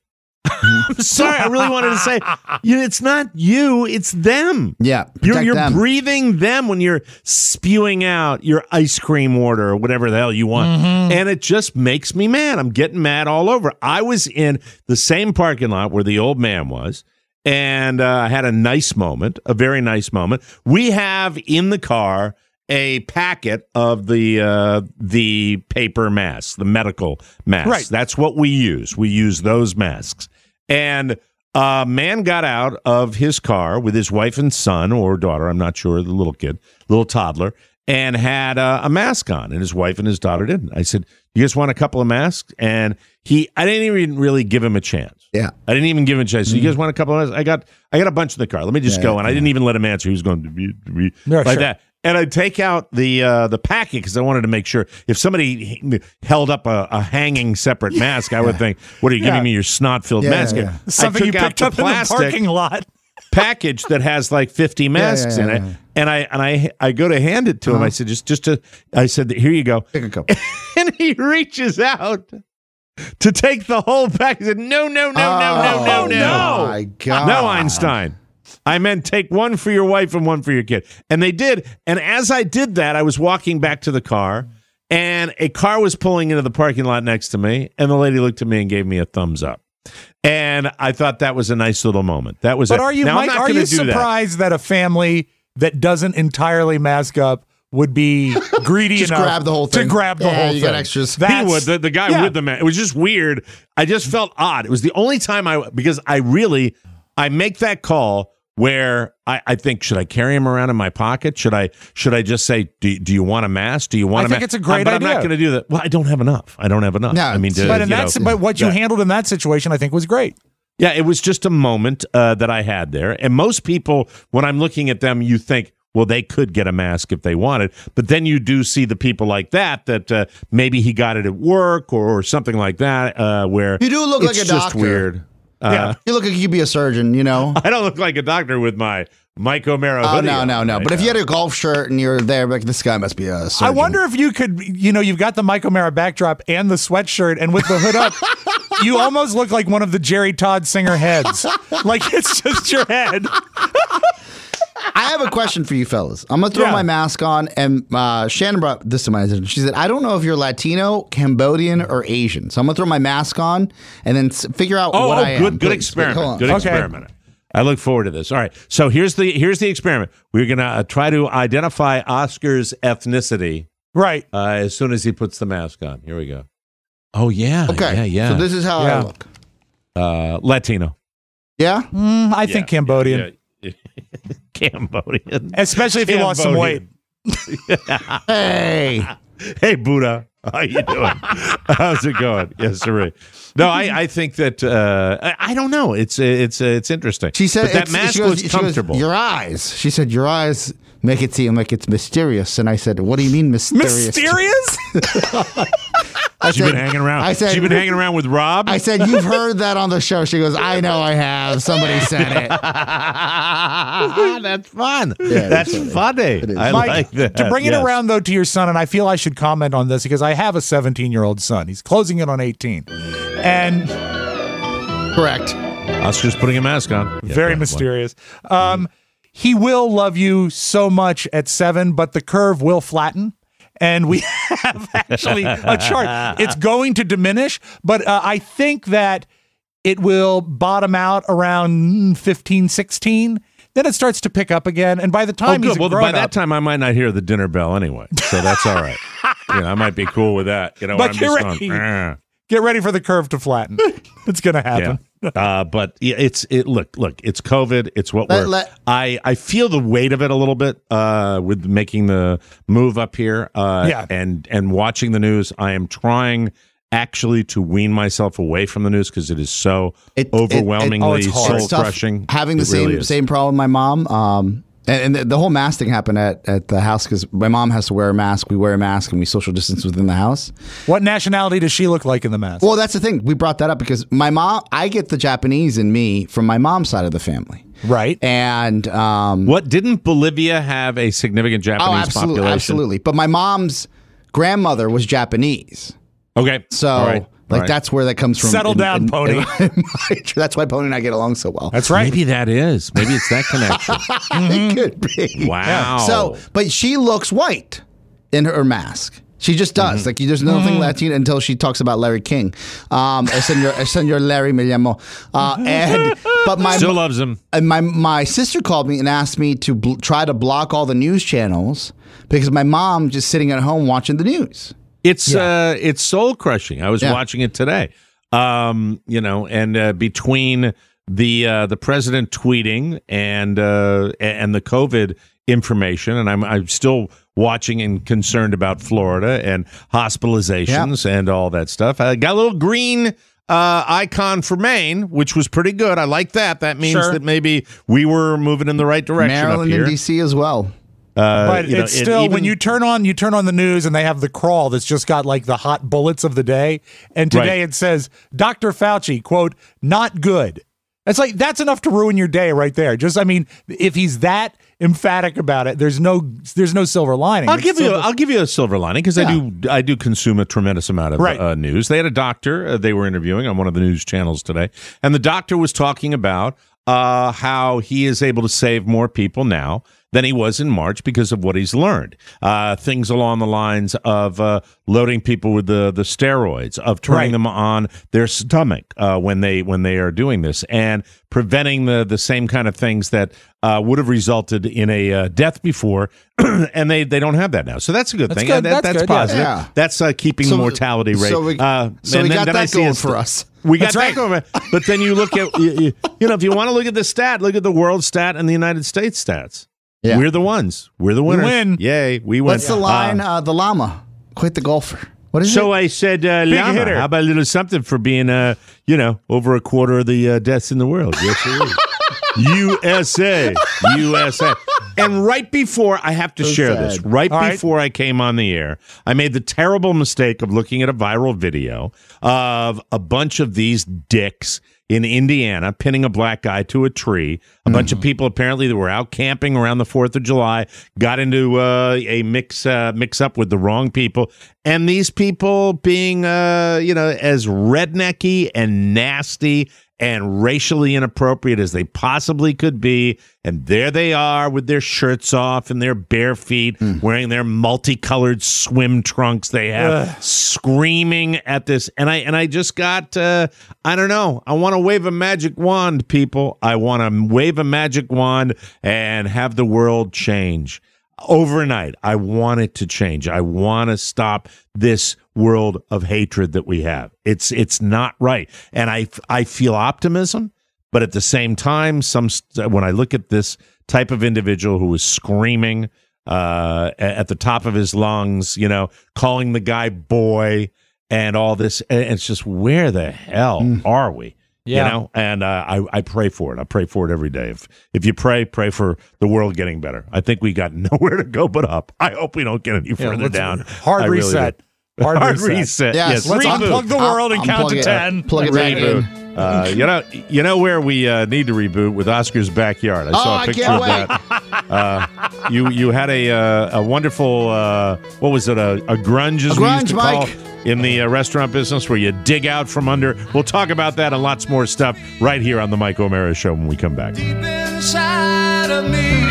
I'm sorry, I really wanted to say, you know, it's not you, it's them. Yeah, you're protect you're them. breathing them when you're spewing out your ice cream order or whatever the hell you want, Mm-hmm. and it just makes me mad. I'm getting mad all over. I was in the same parking lot where the old man was, and uh, I had a nice moment, a very nice moment. We have in the car a packet of the uh, the paper masks, the medical masks. Right. That's what we use. We use those masks. And a man got out of his car with his wife and son or daughter, I'm not sure, the little kid, little toddler, and had uh, a mask on, and his wife and his daughter didn't. I said, you guys want a couple of masks? And he, I didn't even really give him a chance. Yeah. I didn't even give him a chance. So you guys want a couple of masks? I got, I got a bunch in the car. Let me just Yeah, go. And I yeah. didn't even let him answer. He was going to be, to be Yeah, like sure. that. And I'd take out the uh, the packet because I wanted to make sure if somebody h- held up a, a hanging separate mask, I would think, what are you Yeah. giving me your snot-filled Yeah, mask? yeah, here? yeah. I Something you took out picked the up in the plastic parking lot. package that has like fifty masks yeah, in yeah, it, yeah. and I and I I go to hand it to him. I said, just just to, I said, here you go. Take a couple. And he reaches out to take the whole pack. He said, no, no, no, no, no, no, Oh, no. my God. No, Einstein. I meant take one for your wife and one for your kid. And they did. And as I did that, I was walking back to the car, and a car was pulling into the parking lot next to me, and the lady looked at me and gave me a thumbs up. And I thought that was a nice little moment. That was But it. are you, Now, I'm Mike, not are gonna you do that. surprised that. a family that doesn't entirely mask up would be greedy Just enough grab the whole to thing. grab the Yeah, whole you thing? got extras. He That's- would, the, the guy yeah. with the man. It was just weird. I just felt odd. It was the only time I, because I really, I make that call where I, I think, should I carry him around in my pocket? Should I, should I just say, do, do you want a mask? Do you want I a think mask? it's a great but I'm idea. not going to do that. Well, I don't have enough. I don't have enough. No, I mean, to, But in you that, know, but what you yeah. handled in that situation, I think, was great. Yeah, it was just a moment uh, that I had there. And most people, when I'm looking at them, you think, well, they could get a mask if they wanted. But then you do see the people like that, that uh, maybe he got it at work or, or something like that, uh, where You do look it's like a just doctor. weird. Uh, Yeah. You look like you could be a surgeon, you know? I don't look like a doctor with my Mike O'Mara Oh, hoodie no, on no, no. right But if you now. had a golf shirt and you're there, like, this guy must be a surgeon. I wonder if you could, you know, you've got the Mike O'Mara backdrop and the sweatshirt, and with the hood up, you almost look like one of the Jerry Todd Singer heads. Like it's just your head. I have a question for you fellas. I'm going to throw Yeah. my mask on, and uh, Shannon brought this to my attention. She said, I don't know if you're Latino, Cambodian, or Asian. So I'm going to throw my mask on and then s- figure out Oh, what oh I am. good, good Please. experiment. Hold on. Good Okay. experiment. I look forward to this. All right. So here's the here's the experiment. We're gonna uh, try to identify Oscar's ethnicity Right. uh, as soon as he puts the mask on. Here we go. Oh yeah. Okay. Yeah. Yeah. So this is how Yeah. I look. uh, Latino. Yeah? Mm, I think Yeah, Cambodian, yeah, yeah. Cambodian. especially if you lost some weight. Cambodian. Hey. Hey, Buddha. How you doing? How's it going? Yes, sir. No, I, I think that uh, I, I don't know. It's it's it's interesting. She said but that it's- mask she goes, was she goes, comfortable. your eyes. She said, your eyes make it seem like it's mysterious. And I said, what do you mean mysterious? Mysterious? I She's been hanging around. I said, She's been hanging around with Rob. I said, you've heard that on the show. She goes, I know I have. Somebody said it. That's fun. Yeah, That's it's funny. I Mike, like that. to bring it Yes. around though to your son, and I feel I should comment on this because I have a seventeen-year-old son. He's closing in on eighteen, and Correct. Oscar's putting a mask on. Yeah, very yeah, mysterious. Um, he will love you so much at seven, but the curve will flatten. And we have actually a chart. It's going to diminish, but uh, I think that it will bottom out around fifteen, sixteen. Then it starts to pick up again. And by the Oh, time he's good. a Well, by grown that up, time, I might not hear the dinner bell anyway, so that's all right. You know, I might be cool with that. You know, But I'm you're just ready. going, "Ah." get ready for the curve to flatten. It's going to happen. Yeah. Uh, but yeah, it's it. Look, look. It's COVID. It's what Let- we're. let- I I feel the weight of it a little bit uh, with making the move up here. Uh, Yeah. And and watching the news. I am trying actually to wean myself away from the news because it is so It- it- it- overwhelmingly oh, it's hard. soul Tough crushing. having the It really same is. same problem my mom. Um, and, and the, the whole mask thing happened at, at the house because my mom has to wear a mask. We wear a mask and we social distance within the house. What nationality does she look like in the mask? Well, that's the thing. We brought that up because my mom, I get the Japanese in me from my mom's side of the family. right. And um, What didn't Bolivia have a significant Japanese oh, absolutely, population? absolutely. But my mom's grandmother was Japanese. Okay. So All right. Like Right. that's where that comes from. Settle in- down, in- Pony. in my- that's why Pony and I get along so well. That's right. Maybe that is. Maybe it's that connection. It could be. Wow. So, but she looks white in her mask. She just does. Mm-hmm. Like there's nothing Latin until she talks about Larry King. Um, el señor, el señor Larry me llamó. Uh, and but my Still loves him. And my my sister called me and asked me to bl- try to block all the news channels because my mom just sitting at home watching the news. It's uh, it's soul crushing. I was Yeah. watching it today. Um, you know, and uh, between the uh, the president tweeting and uh, and the COVID information, and I'm I'm still watching and concerned about Florida and hospitalizations and all that stuff. I got a little green uh, icon for Maine, which was pretty good. I like that. That means Sure. that maybe we were moving in the right direction Maryland up here. and D C as well. Uh, But you know, it's and still even- when you turn on you turn on the news and they have the crawl that's just got like the hot bullets of the day. And today Right. it says Doctor Fauci, quote, not good. It's like that's enough to ruin your day right there. Just I mean, if he's that emphatic about it, there's no there's no silver lining. I'll It's give you. silver- I'll give you a silver lining because Yeah. I do. I do consume a tremendous amount of Right. uh, news. They had a doctor uh, they were interviewing on one of the news channels today, and the doctor was talking about uh, how he is able to save more people now than he was in March because of what he's learned. Uh, things along the lines of uh, loading people with the the steroids, of turning Right. them on their stomach uh, when they when they are doing this, and preventing the the same kind of things that uh, would have resulted in a uh, death before, and they they don't have that now. So that's a good That's thing. good. That- That's that's good, yeah. positive. Yeah. That's uh, keeping So- the mortality rate. so we- uh, so and we then- got then I that see going it's- for us. We got That's that right. going. But then you look at you, you, you know if you want to look at the stat, look at the world stat and the United States stats. Yeah. We're the ones. We're the winners. win. Yay, we win. What's the line? Uh, the llama quit the golfer. What is So it? I said, uh, Big Llama, hitter. how about a little something for being, uh, you know, over a quarter of the uh, deaths in the world? Yes, it is. U S A. U S A. And right before, I have to So share sad. this, right All right. before I came on the air, I made the terrible mistake of looking at a viral video of a bunch of these dicks in Indiana pinning a black guy to a tree. A bunch of people apparently that were out camping around the fourth of July got into uh, a mix uh, mix up with the wrong people. And these people being, uh, you know, as rednecky and nasty and racially inappropriate as they possibly could be. And there they are with their shirts off and their bare feet, wearing their multicolored swim trunks they have, screaming at this. And I and I just got, uh, I don't know, I want to wave a magic wand, people. I want to wave a magic wand and have the world change. Overnight, I want it to change. I want to stop this world of hatred that we have. It's it's not right, and I I feel optimism, but at the same time, some when I look at this type of individual who is screaming uh, at the top of his lungs, you know, calling the guy boy and all this, and it's just where the hell are we? Yeah. You know, and uh, I, I pray for it. I pray for it every day. If if you pray, pray for the world getting better. I think we got nowhere to go but up. I hope we don't get any further let's- down. hard I really reset. do. Hard Hard reset. reset. Yes, Yes, let's reboot. Unplug the world and I'll count unplug to it, ten. plug it back in. Reboot. Uh, you know, you know where we uh, need to reboot with Oscar's backyard. I saw Oh, a I picture can't of that. Uh, you you had a uh, a wonderful uh, what was it a, a grunge as A we used grunge, to call Mike. in the uh, restaurant business where you dig out from under. We'll talk about that and lots more stuff right here on the Mike O'Mara Show when we come back. Inside of me.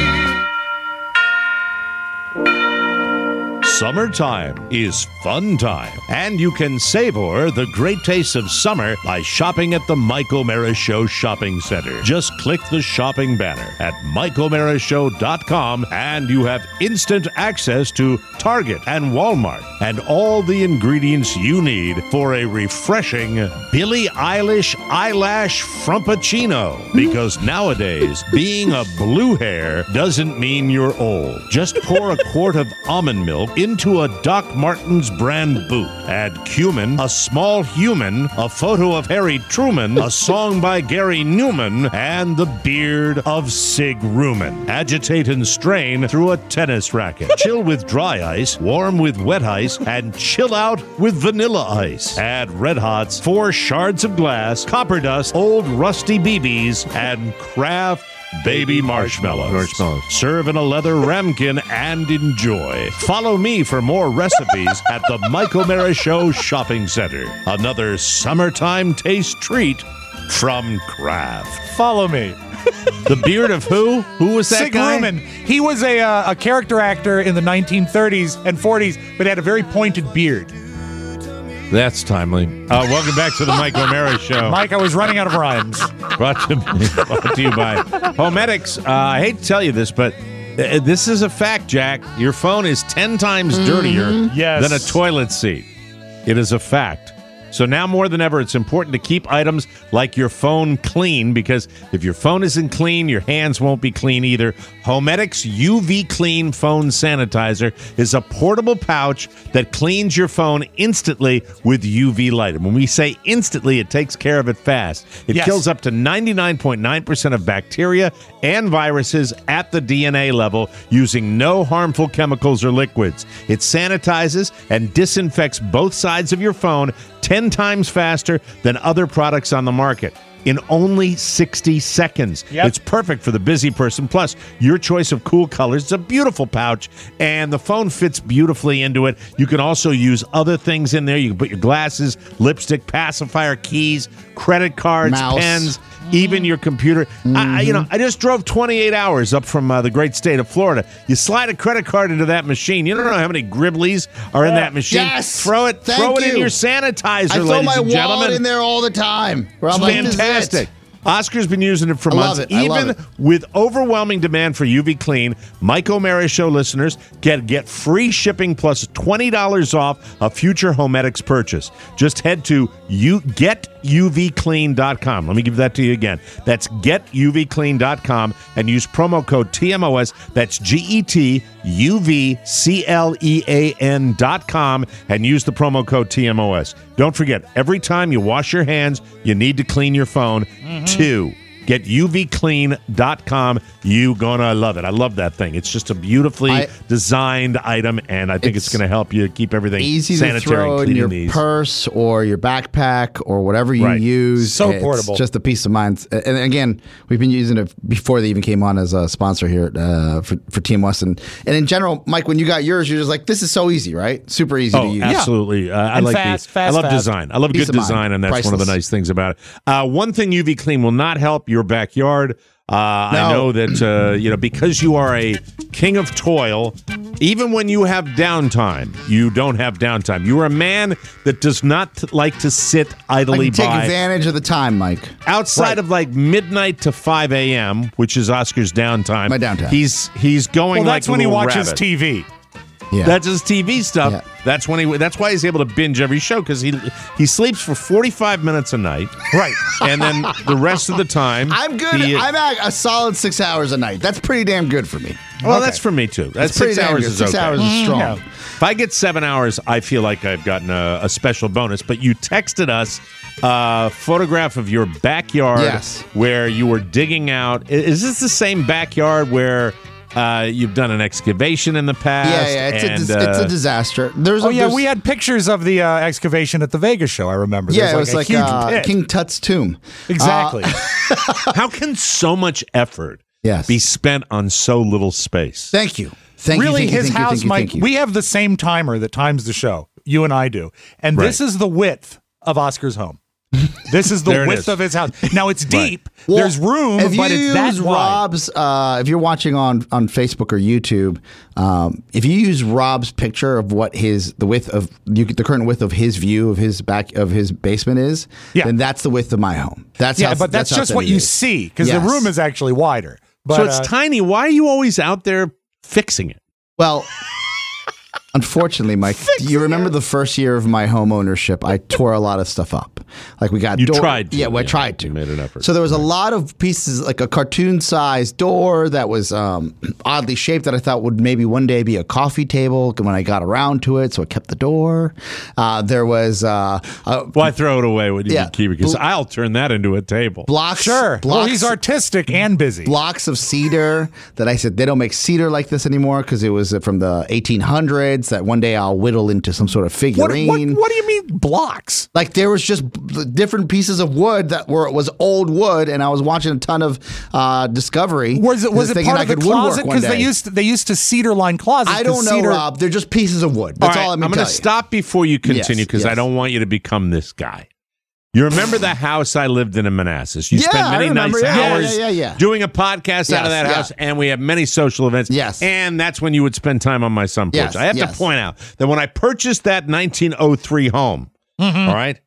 Summertime is fun time, and you can savor the great taste of summer by shopping at the Mike O'Mara Show Shopping Center. Just click the shopping banner at Mike O'Mara Show dot com, and you have instant access to Target and Walmart and all the ingredients you need for a refreshing Billie Eilish eyelash frappuccino. Because nowadays, being a blue hair doesn't mean you're old. Just pour a quart of almond milk into a Doc Martens brand boot. Add cumin, a small human, a photo of Harry Truman, a song by Gary Newman, and the beard of Sig Ruman. Agitate and strain through a tennis racket. Chill with dry ice, warm with wet ice, and chill out with vanilla ice. Add Red Hots, four shards of glass, copper dust, old rusty B Bs, and Kraft baby marshmallows. Marshmallows. Serve in a leather ramekin and enjoy. Follow me for more recipes at the Mike O'Mara Show Shopping Center. Another summertime taste treat from Kraft. Follow me. The beard of who? Who was that Sig guy? Ruman. He was a, uh, a character actor in the nineteen thirties and forties, but had a very pointed beard. That's timely. Uh, welcome back to the Mike O'Mara Show. Mike, I was running out of rhymes. Brought to, brought to you by Homedics. Uh, I hate to tell you this, but uh, this is a fact, Jack. Your phone is ten times dirtier Yes. than a toilet seat. It is a fact. So now more than ever, it's important to keep items like your phone clean, because if your phone isn't clean, your hands won't be clean either. Homedics U V Clean Phone Sanitizer is a portable pouch that cleans your phone instantly with U V light. And when we say instantly, it takes care of it fast. It Yes. kills up to ninety-nine point nine percent of bacteria and viruses at the D N A level using no harmful chemicals or liquids. It sanitizes and disinfects both sides of your phone ten times faster than other products on the market in only sixty seconds. Yep. It's perfect for the busy person. Plus, your choice of cool colors. It's a beautiful pouch, and the phone fits beautifully into it. You can also use other things in there. You can put your glasses, lipstick, pacifier, keys, credit cards, Mouse. pens, even your computer. I, I- you know, I just drove twenty-eight hours up from uh, the great state of Florida. You slide a credit card into that machine. You don't know how many Griblies are in that machine. Yes. Throw it, Thank throw it in you. your sanitizer, I throw ladies my and wallet gentlemen. in there all the time. Where I'm It's like, this is it. fantastic. Oscar's been using it for I love months. it. I love Even it. with overwhelming demand for U V Clean, Mike O'Mara Show listeners get get free shipping plus twenty dollars off a future Homedics purchase. Just head to you get U V clean dot com. Let me give that to you again. That's get U V clean dot com and use promo code T M O S. That's G E T U V C L E A N dot com and use the promo code T M O S. Don't forget, every time you wash your hands, you need to clean your phone. Two. Get U V clean dot com. You gonna love it. I love that thing. It's just a beautifully I- designed item, and I think it's, It's going to help you keep everything Easy to sanitary throw and in clean your and easy. purse or your backpack or whatever you Right. use. So It's portable. just a peace of mind. And again, we've been using it before they even came on as a sponsor here uh, for, for Team Weston. And in general, Mike, when you got yours, you're just like, this is so easy, right? Super easy to Oh, use. absolutely. Uh, I And like fast, the, fast, I love fast. design. I love Peace good of mind. design, and that's one of the Priceless. nice things about it. Uh, one thing U V Clean will not help your backyard. Uh, I No. know that uh, you know because you are a king of toil. Even when you have downtime, you don't have downtime. You are a man that does not t- like to sit I idly can take by. advantage of the time, Mike. Outside Right. of like midnight to five a.m., which is Oscar's downtime. My downtime. He's he's going Well, like that's a when he little watches rabbit. T V. Yeah. That's his T V stuff. Yeah. That's when he. That's why he's able to binge every show, because he he sleeps for forty-five minutes a night, Right. and then the rest of the time I'm good. he- I'm at a solid six hours a night. That's pretty damn good for me. well, that's for me too. That's It's pretty six damn hours good. is Six okay. hours is strong. Yeah. If I get seven hours, I feel like I've gotten a, a special bonus. But you texted us a photograph of your backyard, Yes. where you were digging out. I- Is this the same backyard where? Uh, you've done an excavation in the past. Yeah, yeah. It's, and, a, dis- it's a uh, disaster. There's Oh, a, yeah, there's- we had pictures of the uh, excavation at the Vegas show, I remember. Yeah, There's it was like, a huge uh, pit. King Tut's tomb. Exactly. How can so much effort Yes. be spent on so little space? Thank you. Thank really, you. Thank you, his thank you, house, thank you, Mike, thank you. we have the same timer that times the show. You and I do. And this Right. is the width of Oscar's home. This is the There it width is. of his house. Now, it's deep. Well, There's room, if but you it's that use wide. Rob's, uh, if you're watching on, on Facebook or YouTube, um, if you use Rob's picture of what his the width of you, the current width of his view of his back of his basement is, Yeah. then that's the width of my home. That's Yeah, how, but that's, how just thin what it you is. see, because Yes. the room is actually wider. But, so it's uh, tiny. Why are you always out there fixing it? Well, unfortunately, Mike, do you remember the first year of my home ownership? I tore a lot of stuff up. Like we got You door- tried to, Yeah, well, I yeah. tried to. You made an effort. So there was a lot of pieces, like a cartoon-sized door that was um, oddly shaped that I thought would maybe one day be a coffee table when I got around to it. So I kept the door. Uh, there was uh, uh, Why throw it away when you Yeah. can keep it? Because Bl- I'll turn that into a table. blocks. Sure. Blocks, Well, he's artistic and busy. blocks of cedar that I said they don't make cedar like this anymore because it was from the eighteen hundreds. boards that one day I'll whittle into some sort of What, figurine. what, what do you mean blocks? Like there was just b- different pieces of wood that were was old wood, and I was watching a ton of uh, Discovery. Was it was it thinking part I of the could woodwork closet? one Because they day. used to, they used to cedar line closets. I don't 'cause know, cedar, Rob. They're just pieces of wood. That's all, right, I'm I'm going going to to stop before you continue Yes, because I yes. don't want you to become this guy. You remember the house I lived in in Manassas? You Yeah, spent I many remember. nice Yeah, hours yeah, yeah, yeah. doing a podcast out of Yes, that yeah. house, and we have many social events. Yes. And that's when you would spend time on my sun porch. Yes, I have yes. to point out that when I purchased that nineteen oh three home, Mm-hmm. all right,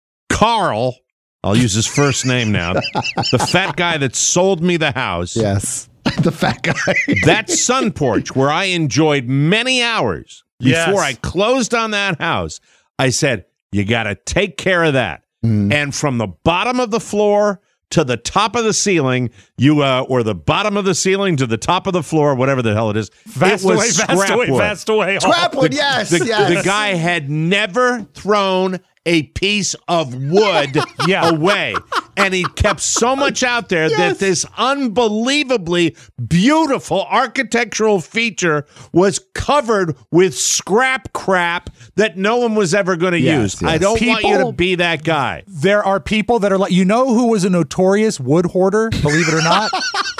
Carl, I'll use his first name now, the fat guy that sold me the house. Yes. The fat guy. That sun porch where I enjoyed many hours Yes. before I closed on that house, I said, you got to take care of that. Mm. And from the bottom of the floor to the top of the ceiling, you uh, or the bottom of the ceiling to the top of the floor, whatever the hell it is, Fast it was away, fast scrap away, wood. fast away. Scrapwood, yes, The, yes. the guy had never thrown a piece of wood Yeah. away. And he kept so much out there Yes. that this unbelievably beautiful architectural feature was covered with scrap crap that no one was ever going to Yes, use. yes. I don't want you to People- be that guy. There are people that are like, you know who was a notorious wood hoarder, believe it or not?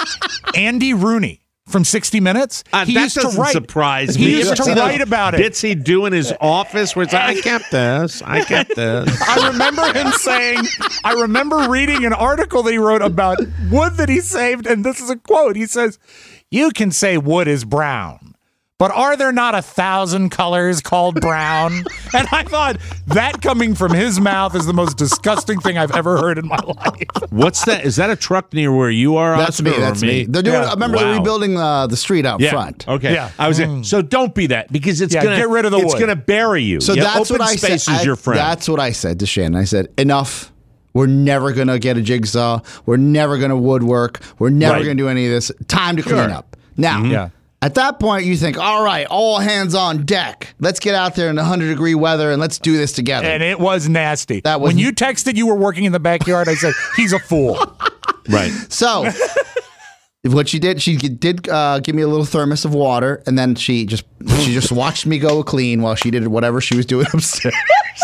Andy Rooney from sixty minutes. Uh, he that used to doesn't write, surprise he me. used to See those write about it. Bits he do in his office where it's like, I kept this, I kept this. I remember him saying, I remember reading an article that he wrote about wood that he saved, and this is a quote. He says, you can say wood is brown, but are there not a thousand colors called brown? And I thought that coming from his mouth is the most disgusting thing I've ever heard in my life. What's that? Is that a truck near where you are, That's Oscar, me. or That's me. They're doing. Yeah. I remember Wow. they're rebuilding uh, the street out Yeah. front. Okay. Yeah. I was Mm. so don't be that because it's Yeah, gonna get rid of the it's wood. gonna bury you. So Yeah, that's open what I space said. is I- your friend. That's what I said to Shannon. I said, enough. We're never gonna get a jigsaw. We're never gonna woodwork. We're never Right. gonna do any of this. Time to clean Sure. up. Now, Yeah. at that point, you think, all right, all hands on deck. Let's get out there in one hundred degree weather and let's do this together. And it was nasty. That was- when you texted you were working in the backyard, I said, he's a fool. right. So, what she did, she did uh, give me a little thermos of water, and then she just she just watched me go clean while she did whatever she was doing upstairs.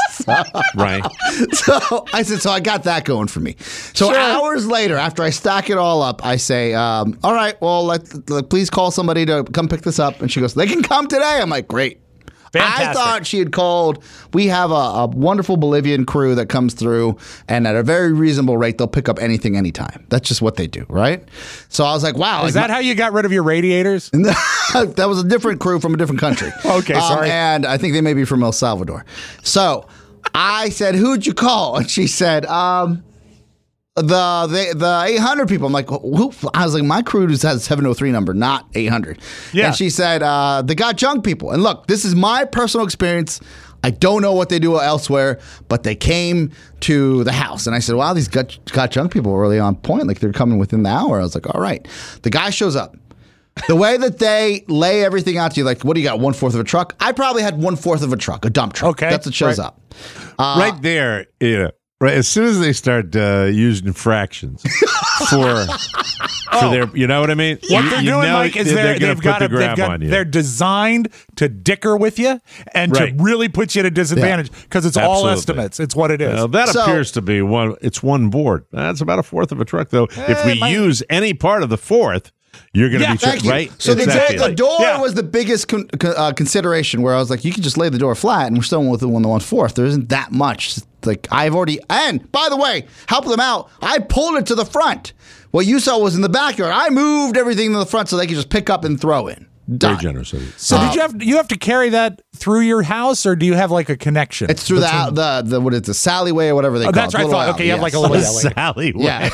Right. So I said, so I got that going for me. So hours later, after I stack it all up, I say, um, all right, well, let, let- please call somebody to come pick this up. And she goes, they can come today. I'm like, great. I Fantastic. thought she had called. We have a, a wonderful Bolivian crew that comes through, and at a very reasonable rate, they'll pick up anything anytime. That's just what they do, right? So I was like, wow. Is like that how you got rid of your radiators? that was a different crew from a different country. Okay, Um, sorry. and I think they may be from El Salvador. So I said, who'd you call? And she said, um, the the the eight hundred people. I'm like, who? I was like, my crew just has a seven oh three number, not eight hundred. Yeah. And she said, uh, they got junk people. And look, this is my personal experience. I don't know what they do elsewhere, but they came to the house. And I said, wow, these got, got junk people are really on point. Like they're coming within the hour. I was like, all right. The guy shows up. The way that they lay everything out to you, like, what do you got, one-fourth of a truck? I probably had one-fourth of a truck, a dump truck. Okay, That's what shows right. up. Uh, right there, yeah. Right as soon as they start uh, using fractions for for their, you know what I mean? What You- they're you doing, know Mike, is that they're, they're going they've to got put a, the they've grab got, on you. they're designed to dicker with you and Right. to really put you at a disadvantage because it's all Absolutely. estimates. It's what it is. Well, that So- appears to be one. It's one board. That's about a fourth of a truck, though. if Eh, we might- use any part of the fourth, you're going to Yeah, be Thank you. right. So the, Exactly. the door Yeah. was the biggest con- con- uh, consideration where I was like, you can just lay the door flat and we're still with the one the one fourth. There isn't that much. Like I've already, and by the way, help them out. I pulled it to the front. What you saw was in the backyard. I moved everything to the front so they could just pick up and throw in. Very Done. generous of you. So did you have you have to carry that through your house or do you have like a connection? It's through the, out- the the what is it, the Sallyway or whatever they Oh, call that's it. right. I Little thought, alley, okay, you have like a yes. little alley. Sally. Yeah.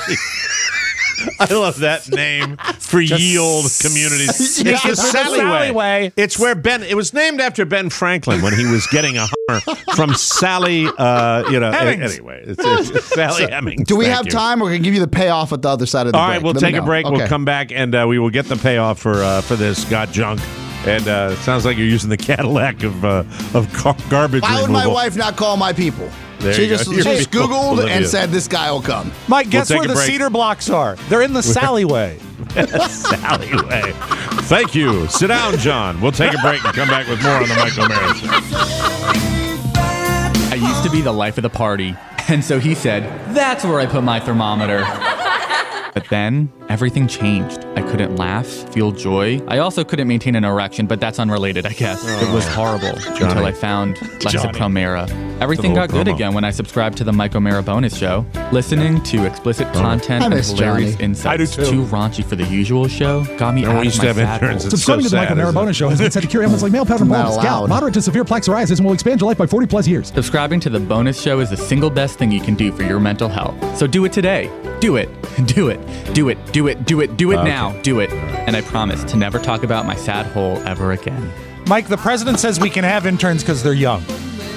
I love that name for ye old communities. It's Yeah. the It's the Sally Sally way. way. It's where Ben. It was named after Ben Franklin when he was getting a Hummer from Sally. Uh, you know. Hemings. Anyway, it's, it's Sally Hemings. Do we Thank have you. time? We're gonna give you the payoff at the other side of the All break. right, we'll Let me take a know. break. We'll Okay. come back and uh, we will get the payoff for uh, for this got junk. And uh, it sounds like you're using the Cadillac of uh, of car- garbage Why would removal. my wife not call my people? There she you go. just, Your she just people, Googled Olivia. and said this guy will come. Mike, guess take where a the break. cedar blocks are? They're in the Sally way. Sally Way. Thank you. Sit down, John. We'll take a break and come back with more on the Mike O'Meara Show. I used to be the life of the party, and so he said, that's where I put my thermometer. But then, everything changed. I couldn't laugh, feel joy. I also couldn't maintain an erection, but that's unrelated, I guess. Oh, it was horrible Johnny. until I found Lexapro Mara. Everything got good promo. again when I subscribed to the Mike O'Meara bonus show. Listening to explicit content I and miss hilarious Johnny. insights, I do too. too raunchy for the usual show, got me No, out we of used my to have sad interns. hole. It's Subscribing so to the Mike sad, O'Meara isn't it? bonus show has been said to cure ailments like male pattern Not baldness, gout, allowed. moderate to severe plaque psoriasis, and will expand your life by forty plus years. Subscribing to the bonus show is the single best thing you can do for your mental health. So do it today. Do it. Do it. Do it. Do it. Do it. Do it Okay. now. Do it. And I promise to never talk about my sad hole ever again. Mike, the president says we can have interns because they're young.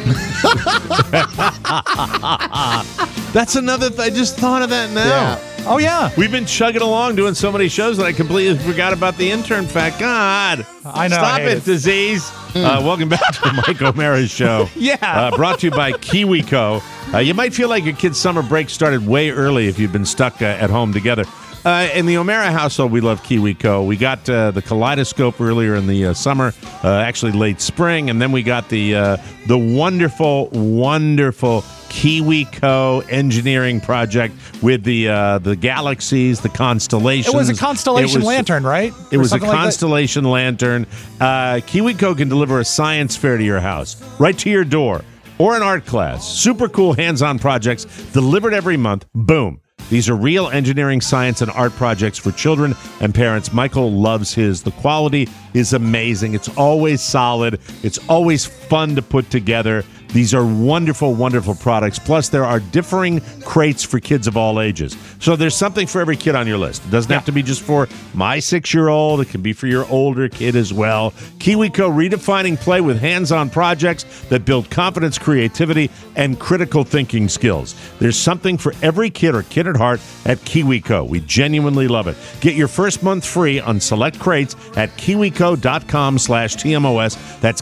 That's another th- I just thought of that now. Yeah. Oh, yeah. We've been chugging along doing so many shows that I completely forgot about the intern fact. God. I know, Stop I hate it, it. disease. Uh, welcome back to the Mike O'Meara Show. Yeah. Uh, brought to you by KiwiCo. Uh, you might feel like your kid's summer break started way early if you've been stuck uh, at home together. Uh, in the O'Meara household, we love KiwiCo. We got uh, the Kaleidoscope earlier in the uh, summer, uh, actually late spring, and then we got the uh, the wonderful, wonderful KiwiCo engineering project with the uh, the galaxies, the constellations. It was a constellation It was- lantern, right? It Or was a something like that? constellation lantern. Uh, KiwiCo can deliver a science fair to your house, right to your door, or an art class. Super cool hands-on projects delivered every month. Boom. These are real engineering, science, and art projects for children and parents. Michael loves his. The quality is amazing. It's always solid. It's always fun to put together. These are wonderful, wonderful products. Plus, there are differing crates for kids of all ages. So there's something for every kid on your list. It doesn't have to be just for my six-year-old. It can be for your older kid as well. KiwiCo, redefining play with hands-on projects that build confidence, creativity, and critical thinking skills. There's something for every kid or kid at heart at KiwiCo. We genuinely love it. Get your first month free on select crates at kiwico.com slash TMOS. That's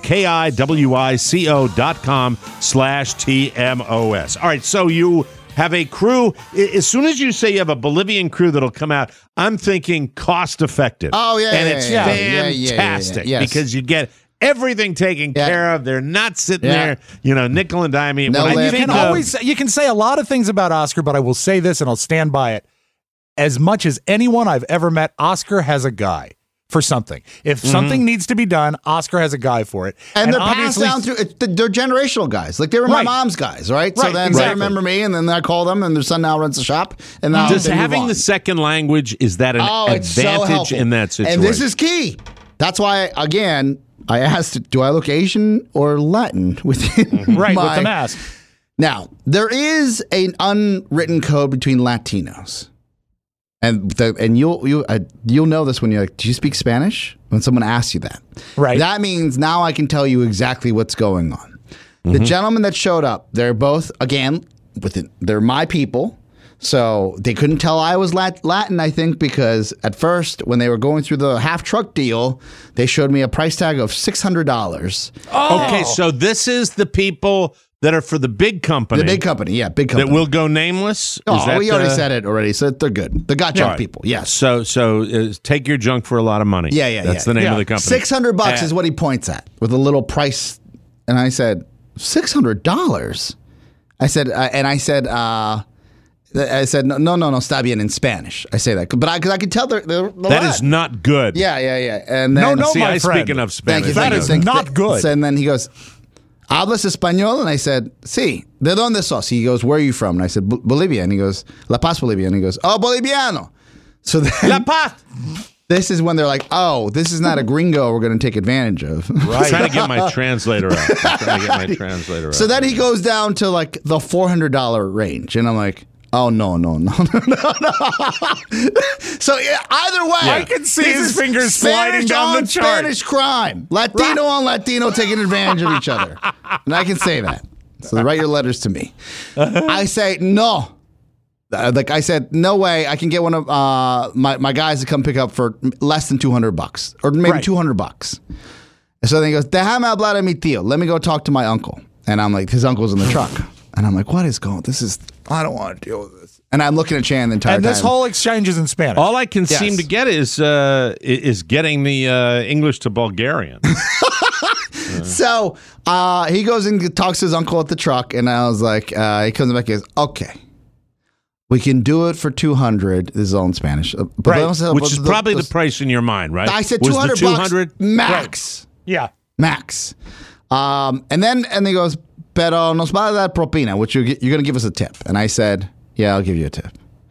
K-I-W-I-C-O dot com slash T-M-O-S. All right, so you have a crew. As soon as you say you have a Bolivian crew that'll come out, I'm thinking cost effective. Oh, yeah, And yeah, it's yeah, yeah, yeah, yeah, yeah, fantastic yeah, yes. because you get everything taken Yeah. care of. They're not sitting Yeah. there, you know, nickel and diming. No When I lift. You think can of- always you can say a lot of things about Oscar, but I will say this and I'll stand by it. As much as anyone I've ever met, Oscar has a guy for something. If something needs to be done, Oscar has a guy for it. And, they're passed obviously- down through, it, they're generational guys. Like they were my Right. mom's guys, right? So Right, then exactly. they remember me, and then I call them, and their son now runs the shop. And now Does they move having on. the second language, is that an Oh, it's so advantage helpful. in that situation? And this is key. That's why, again, I asked, do I look Asian or Latin within right my, with the mask. Now, there is an unwritten code between Latinos. And the, and you'll you uh, you'll know this when you're like, do you speak Spanish? When someone asks you that, Right. That means now I can tell you exactly what's going on. The Mm-hmm. gentlemen that showed up, they're both again within. They're my people, so they couldn't tell I was Lat- Latin. I think because at first when they were going through the half truck deal, they showed me a price tag of six hundred dollars. Okay, so this is the people that are for the big company. The big company, yeah, big company. That will go nameless? Is Oh, that we already the- said it already, so they're good. They got junk All right. people, yes. So so uh, take your junk for a lot of money. Yeah, yeah, That's yeah. the name Yeah. of the company. Six hundred bucks Uh, is what he points at with a little price, and I said six hundred dollars. I said, uh, and I said, uh, I said, no, no, no, no, está bien in Spanish. I say that, but I, because I could tell they're, they're That is not good. yeah, yeah, yeah. And then, No, no, See, my I friend. speak enough Thank Spanish. you, That thank you. is Thank- not th- good. And then he goes, ¿hablas español? And I said, sí. ¿De dónde sos? He goes, where are you from? And I said, "Bo- Bolivia. And he goes, La Paz, Bolivia. And he goes, oh, Boliviano. So then, La Paz. this is when they're like, oh, this is not a gringo we're going to take advantage of. I'm trying to get my translator out. I'm trying to get my translator out. So then he goes down to like the four hundred dollars range. And I'm like, oh, no, no, no, no, no, no. So yeah, either way. I can see this his is fingers sliding Spanish down the on chart. Spanish crime. Latino on Latino taking advantage of each other. And I can say that. So write your letters to me. I say, no. Uh, Like I said, no way. I can get one of uh, my, my guys to come pick up for less than two hundred bucks or maybe Right. two hundred bucks. And so then he goes, déjame hablar a mi tío. Let me go talk to my uncle. And I'm like, his uncle's in the truck. And I'm like, what is going on? This is, I don't want to deal with this. And I'm looking at Chan the entire and time. this whole exchange is in Spanish. All I can Yes. seem to get is uh, is getting the uh, English to Bulgarian. So uh, he goes and talks to his uncle at the truck, and I was like, uh, he comes back and goes, okay, we can do it for two hundred. This is all in Spanish. Uh, but Right. I was- Which is the- probably the, the- price in your mind, right? I said Was two hundred the bucks 200? max. Yeah. Max. Um, and then and he goes, pero nos va a dar propina, which you're, you're going to give us a tip. And I said, yeah, I'll give you a tip.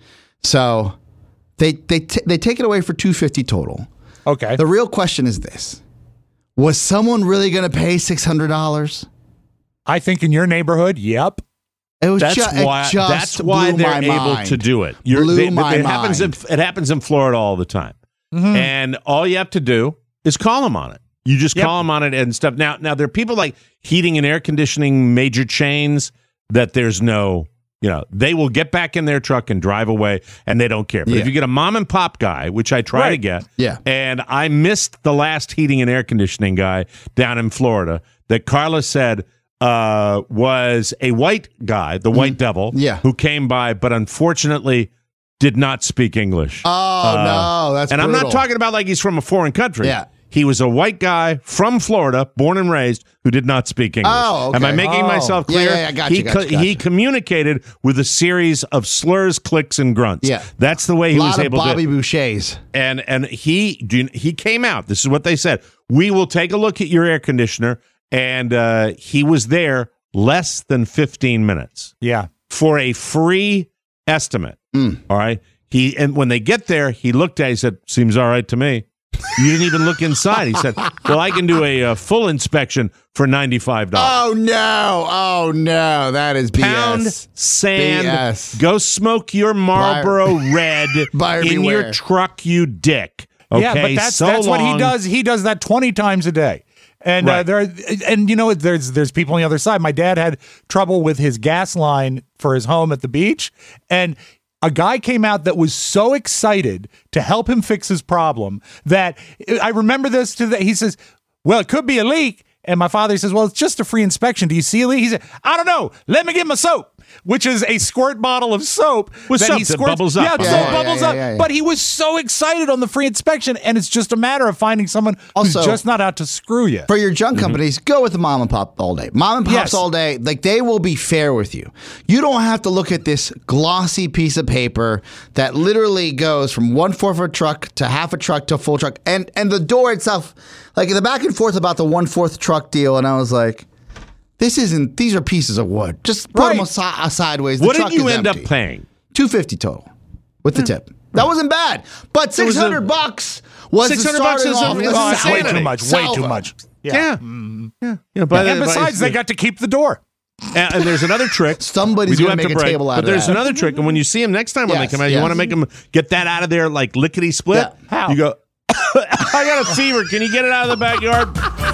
So they they t- they take it away for two hundred fifty dollars total. Okay. The real question is this. Was someone really going to pay six hundred dollars? I think in your neighborhood, yep. It was That's ju- it why. just That's why blew they're my able mind. to do it. Blew they- my it happens. In, mind. it happens in Florida all the time, Mhm. and all you have to do is call them on it. You just Yep. call them on it and stuff. Now, now there are people like heating and air conditioning major chains that there's no, you know, they will get back in their truck and drive away, and they don't care. But Yeah. if you get a mom and pop guy, which I try to Right. get, Yeah. and I missed the last heating and air conditioning guy down in Florida that Carla said uh, was a white guy, the White Devil, Yeah. who came by, but unfortunately did not speak English. Oh, Uh, no. That's and I'm brutal. not talking about like he's from a foreign country. Yeah. He was a white guy from Florida, born and raised, who did not speak English. Oh, okay. Am I making Oh. myself Yeah, clear? yeah, yeah, gotcha, he, gotcha, gotcha. he communicated with a series of slurs, clicks, and grunts. Yeah. That's the way he A lot was of able Bobby to. Bouchers. And and he do- he came out. This is what they said. We will take a look at your air conditioner, and uh, he was there less than fifteen minutes Yeah. for a free estimate. Mm. All right. He and when they get there, he looked at it, he said, seems all right to me. You didn't even look inside. He said, well, I can do a, uh full inspection for ninety-five dollars. Oh, no. Oh, no. That is B S. Pound sand. B S. Go smoke your Marlboro Red Buyer in beware. your truck, you dick. Okay, Yeah, but that's so that's what he long. does. He does that twenty times a day. And uh, Right. there, and you know, there's there's people on the other side. My dad had trouble with his gas line for his home at the beach, and a guy came out that was so excited to help him fix his problem that I remember this to the, he says, well, it could be a leak. And my father says, well, it's just a free inspection. Do you see a leak? He said, I don't know. Let me get my soap, which is a squirt bottle of soap. With that soap he that squirts. bubbles up. Yeah, Yeah, soap yeah, bubbles yeah, up. yeah, yeah. But he was so excited on the free inspection. And it's just a matter of finding someone Also- who's just not out to screw you. For your junk companies, go with the mom and pop all day. Mom and pops Yes. all day, like they will be fair with you. You don't have to look at this glossy piece of paper that literally goes from one fourth of a truck to half a truck to a full truck, and and the door itself, like the back and forth about the one fourth truck deal, and I was like, this isn't. These are pieces of wood. Just put Right. them asi- sideways. The What truck did you is end empty. up paying? Two fifty total with the tip. That wasn't bad, but was six a- hundred bucks was the six hundred bucks starting is a- off. is with Oh, that's way insanity. too much. Way too Salva. much. Yeah. Mm. Yeah. Yeah, by And the- by- besides, they got to keep the door. And, and there's another trick. Somebody's We do gonna have make a break, table out But of there's that. another trick, and when you see them next time when Yes, they come out, you yes. want to make them get that out of there like lickety split. Yeah. How? You go. I got a fever. Can you get it out of the backyard?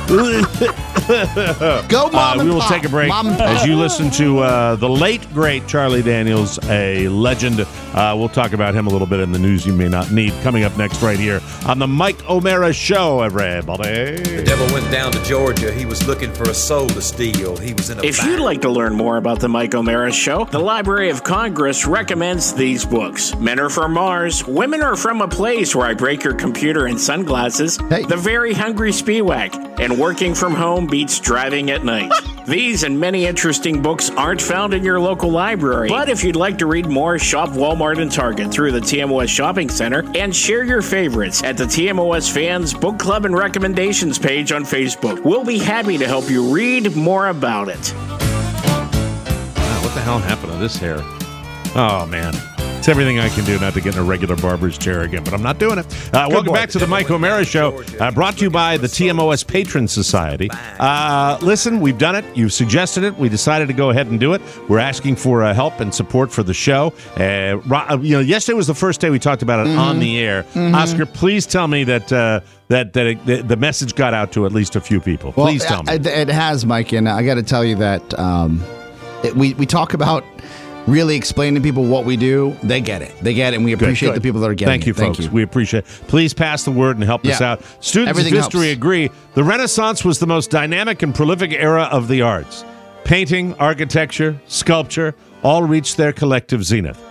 Go, mom Uh, and we will pop. take a break Mom and pop. as you listen to uh, the late, great Charlie Daniels, a legend. Uh, we'll talk about him a little bit in the news you may not need. Coming up next right here on the Mike O'Mara Show, everybody. The devil went down to Georgia. He was looking for a soul to steal. He was in a If bind. you'd like to learn more about the Mike O'Mara Show, the Library of Congress recommends these books. Men Are From Mars, Women Are From a Place Where I Break Your Computer and Sunglasses, Hey. The Very Hungry Spiewak, and Working From Home Beats Driving at Night. These and many interesting books aren't found in your local library. But if you'd like to read more, shop Walmart and Target through the T M O S Shopping Center and share your favorites at the T M O S Fans Book Club and Recommendations page on Facebook. We'll be happy to help you read more about it. Wow, what the hell happened to this hair? Oh, man. It's everything I can do not to get in a regular barber's chair again, but I'm not doing it. Uh, welcome boy. back to the Mike O'Mara Show, uh, brought to you by the T M O S Patron Society. Uh, listen, we've done it. You've suggested it. We decided to go ahead and do it. We're asking for uh, help and support for the show. Uh, Ro- you know, yesterday was the first day we talked about it Mm-hmm. on the air. Oscar, please tell me that uh, that that it, the, the message got out to at least a few people. Well, Please tell me. It, it has, Mike, and I got to tell you that um, it, we we talk about really explaining to people what we do. They get it. They get it, and we appreciate Good. the people that are getting Thank you, it. Thank folks. you. We appreciate it. Please pass the word and help us Yeah. out. Students Everything of history helps. agree the Renaissance was the most dynamic and prolific era of the arts. Painting, architecture, sculpture all reached their collective zenith.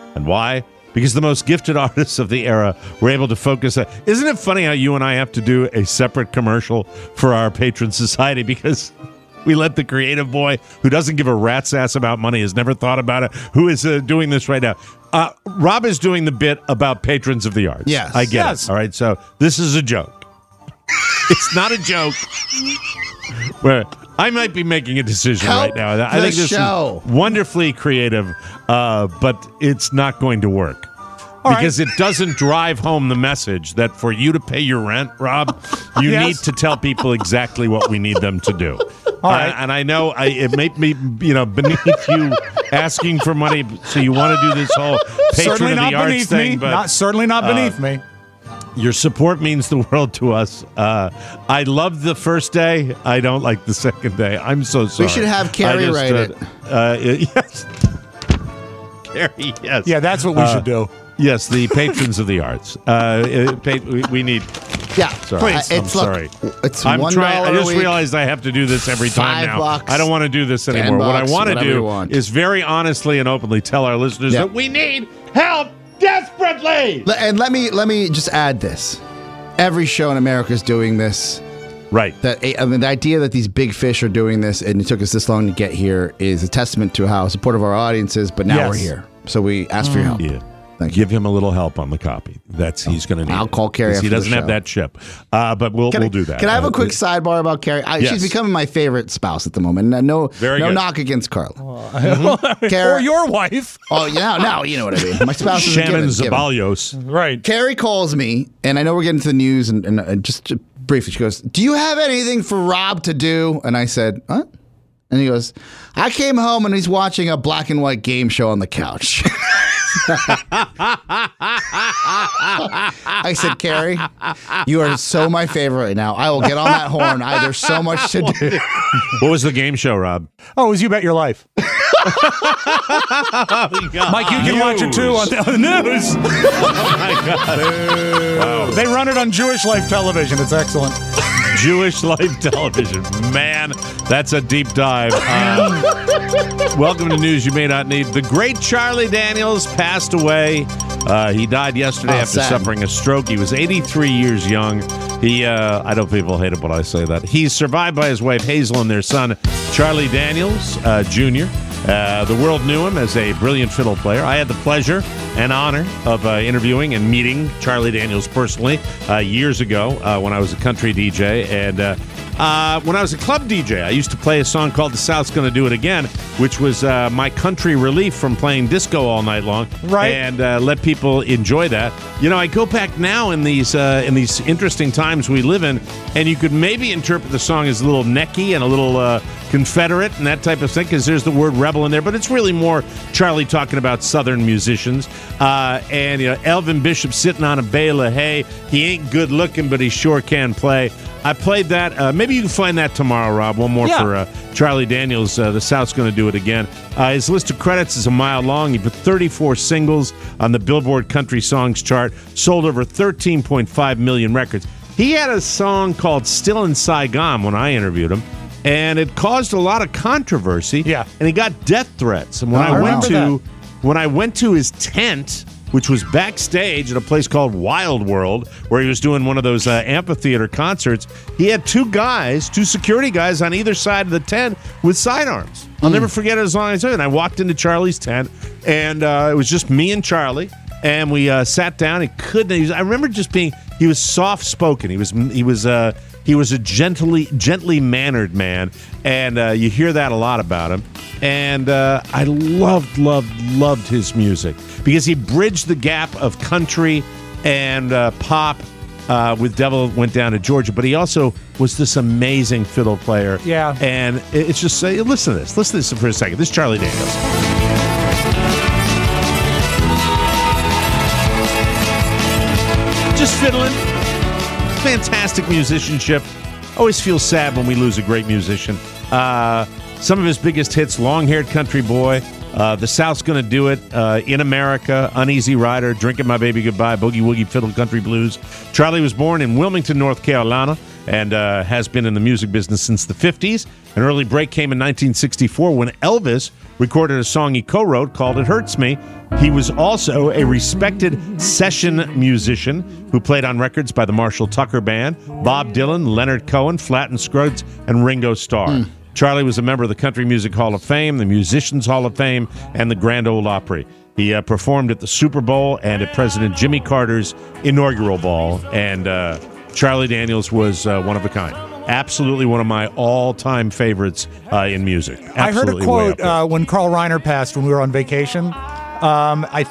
And why? Because the most gifted artists of the era were able to focus. On, isn't it funny how you and I have to do a separate commercial for our patron society because we let the creative boy who doesn't give a rat's ass about money, has never thought about it, who is uh, doing this right now. Uh, Rob is doing the bit about patrons of the arts. Yes. I get Yes. it. All right, so this is a joke. It's not a joke. Where I might be making a decision Help right now. I the think this show. is wonderfully creative, uh, but it's not going to work. All because it doesn't drive home the message that for you to pay your rent, Rob, you Yes. need to tell people exactly what we need them to do. All Uh, right. and I know I, it may be, you know, beneath you asking for money, so you want to do this whole patron Certainly of not the arts beneath thing, me. but Not certainly not uh, beneath me. your support means the world to us. Uh, I love the first day. I don't like the second day. I'm so sorry. should have Carrie I just, write it. Uh, uh, yes. Carrie, yes. Yeah, that's what we Uh, should do. Yes, the patrons of the arts. Uh, uh, pa- we, we need. Yeah, Sorry, please. I'm It's look, sorry. it's I'm one trying. I dollar a just week. realized I have to do this every time Five now. bucks, I don't want to do this ten anymore. What I bucks, want to whatever you do want. is very honestly and openly tell our listeners Yeah. that we need help desperately. Le- And let me let me just add this: every show in America is doing this. Right. That I mean, the idea that these big fish are doing this and it took us this long to get here is a testament to how supportive our audience is. But now Yes. we're here, so we ask for your help. Yeah. Thank you. Give him a little help on the copy. That's he's going to need. I'll it. call Carrie 'Cause He after the doesn't have show. that chip, uh, but we'll Can we'll I, do that. Can I have Uh, a quick sidebar about Carrie? I, Yes. She's becoming my favorite spouse at the moment. No, no, Very no good. knock against Carla. Or your wife. Oh, yeah, no, you know what I mean. My spouse is a Shannon given, given. Zabalyos. Right. Carrie calls me, and I know we're getting to the news, and, and, and just to briefly, she goes, "Do you have anything for Rob to do?" And I said, "What?" And he goes, "I came home and he's watching a black and white game show on the couch." I said, "Carrie, you are so my favorite right now. I will get on that horn. I, there's so much to do." What was the game show, Rob? Oh, it was You Bet Your Life. Mike, you can watch it too on the, on the news. Oh my God! Wow. They run it on Jewish Life Television. It's excellent. Jewish Life Television. Man, that's a deep dive. Uh, welcome to News You May Not Need. The great Charlie Daniels passed away. Uh, he died yesterday Oh, after sad. suffering a stroke. He was eighty-three years young. He, uh, I know people hate it when I say that. He's survived by his wife Hazel and their son, Charlie Daniels uh, Junior Uh, the world knew him as a brilliant fiddle player. I had the pleasure and honor of uh, interviewing and meeting Charlie Daniels personally uh, years ago uh, when I was a country D J. And uh, uh, when I was a club D J, I used to play a song called The South's Gonna Do It Again, which was uh, my country relief from playing disco all night long. Right. And uh, let people enjoy that. You know, I go back now in these uh, in these interesting times we live in, and you could maybe interpret the song as a little necky and a little uh, Confederate and that type of thing, because there's the word rebel in there, but it's really more Charlie talking about Southern musicians. Uh, and, you know, Elvin Bishop sitting on a bale of hay. He ain't good looking, but he sure can play. I played that. Uh, maybe you can find that tomorrow, Rob. One more Yeah. for uh, Charlie Daniels. Uh, the South's going to do it again. Uh, his list of credits is a mile long. He put thirty-four singles on the Billboard Country Songs chart, sold over thirteen point five million records. He had a song called Still in Saigon when I interviewed him, and it caused a lot of controversy. Yeah. And he got death threats. And when Oh, I I went to remember when I went to his tent, which was backstage at a place called Wild World, where he was doing one of those uh, amphitheater concerts, he had two guys, two security guys on either side of the tent with sidearms. I'll never forget it as long as I do. And I walked into Charlie's tent, and uh, it was just me and Charlie, and we uh, sat down. He couldn't. He was, I remember just being. He was soft spoken. He was. He was. Uh, he was a gently, gently mannered man, and uh, you hear that a lot about him. And uh, I loved, loved, loved his music because he bridged the gap of country and uh, pop uh, with Devil Went Down to Georgia. But he also was this amazing fiddle player. Yeah. And it- it's just, uh, listen to this. Listen to this for a second. This is Charlie Daniels. Just fiddling. Fantastic musicianship. Always feel sad when we lose a great musician. Uh, some of his biggest hits, Long-Haired Country Boy, uh, The South's Gonna Do It, uh, In America, Uneasy Rider, Drinking My Baby Goodbye, Boogie Woogie Fiddle Country Blues. Charlie was born in Wilmington, North Carolina, and uh, has been in the music business since the fifties. An early break came in nineteen sixty-four when Elvis recorded a song he co-wrote called It Hurts Me. He was also a respected session musician who played on records by the Marshall Tucker Band, Bob Dylan, Leonard Cohen, Flatt and Scruggs, and Ringo Starr. Mm. Charlie was a member of the Country Music Hall of Fame, the Musicians Hall of Fame, and the Grand Ole Opry. He uh, performed at the Super Bowl and at President Jimmy Carter's inaugural ball, and uh, Charlie Daniels was uh, one of a kind. Absolutely one of my all-time favorites uh, in music. Absolutely. I heard a quote uh, when Carl Reiner passed when we were on vacation. Um, I,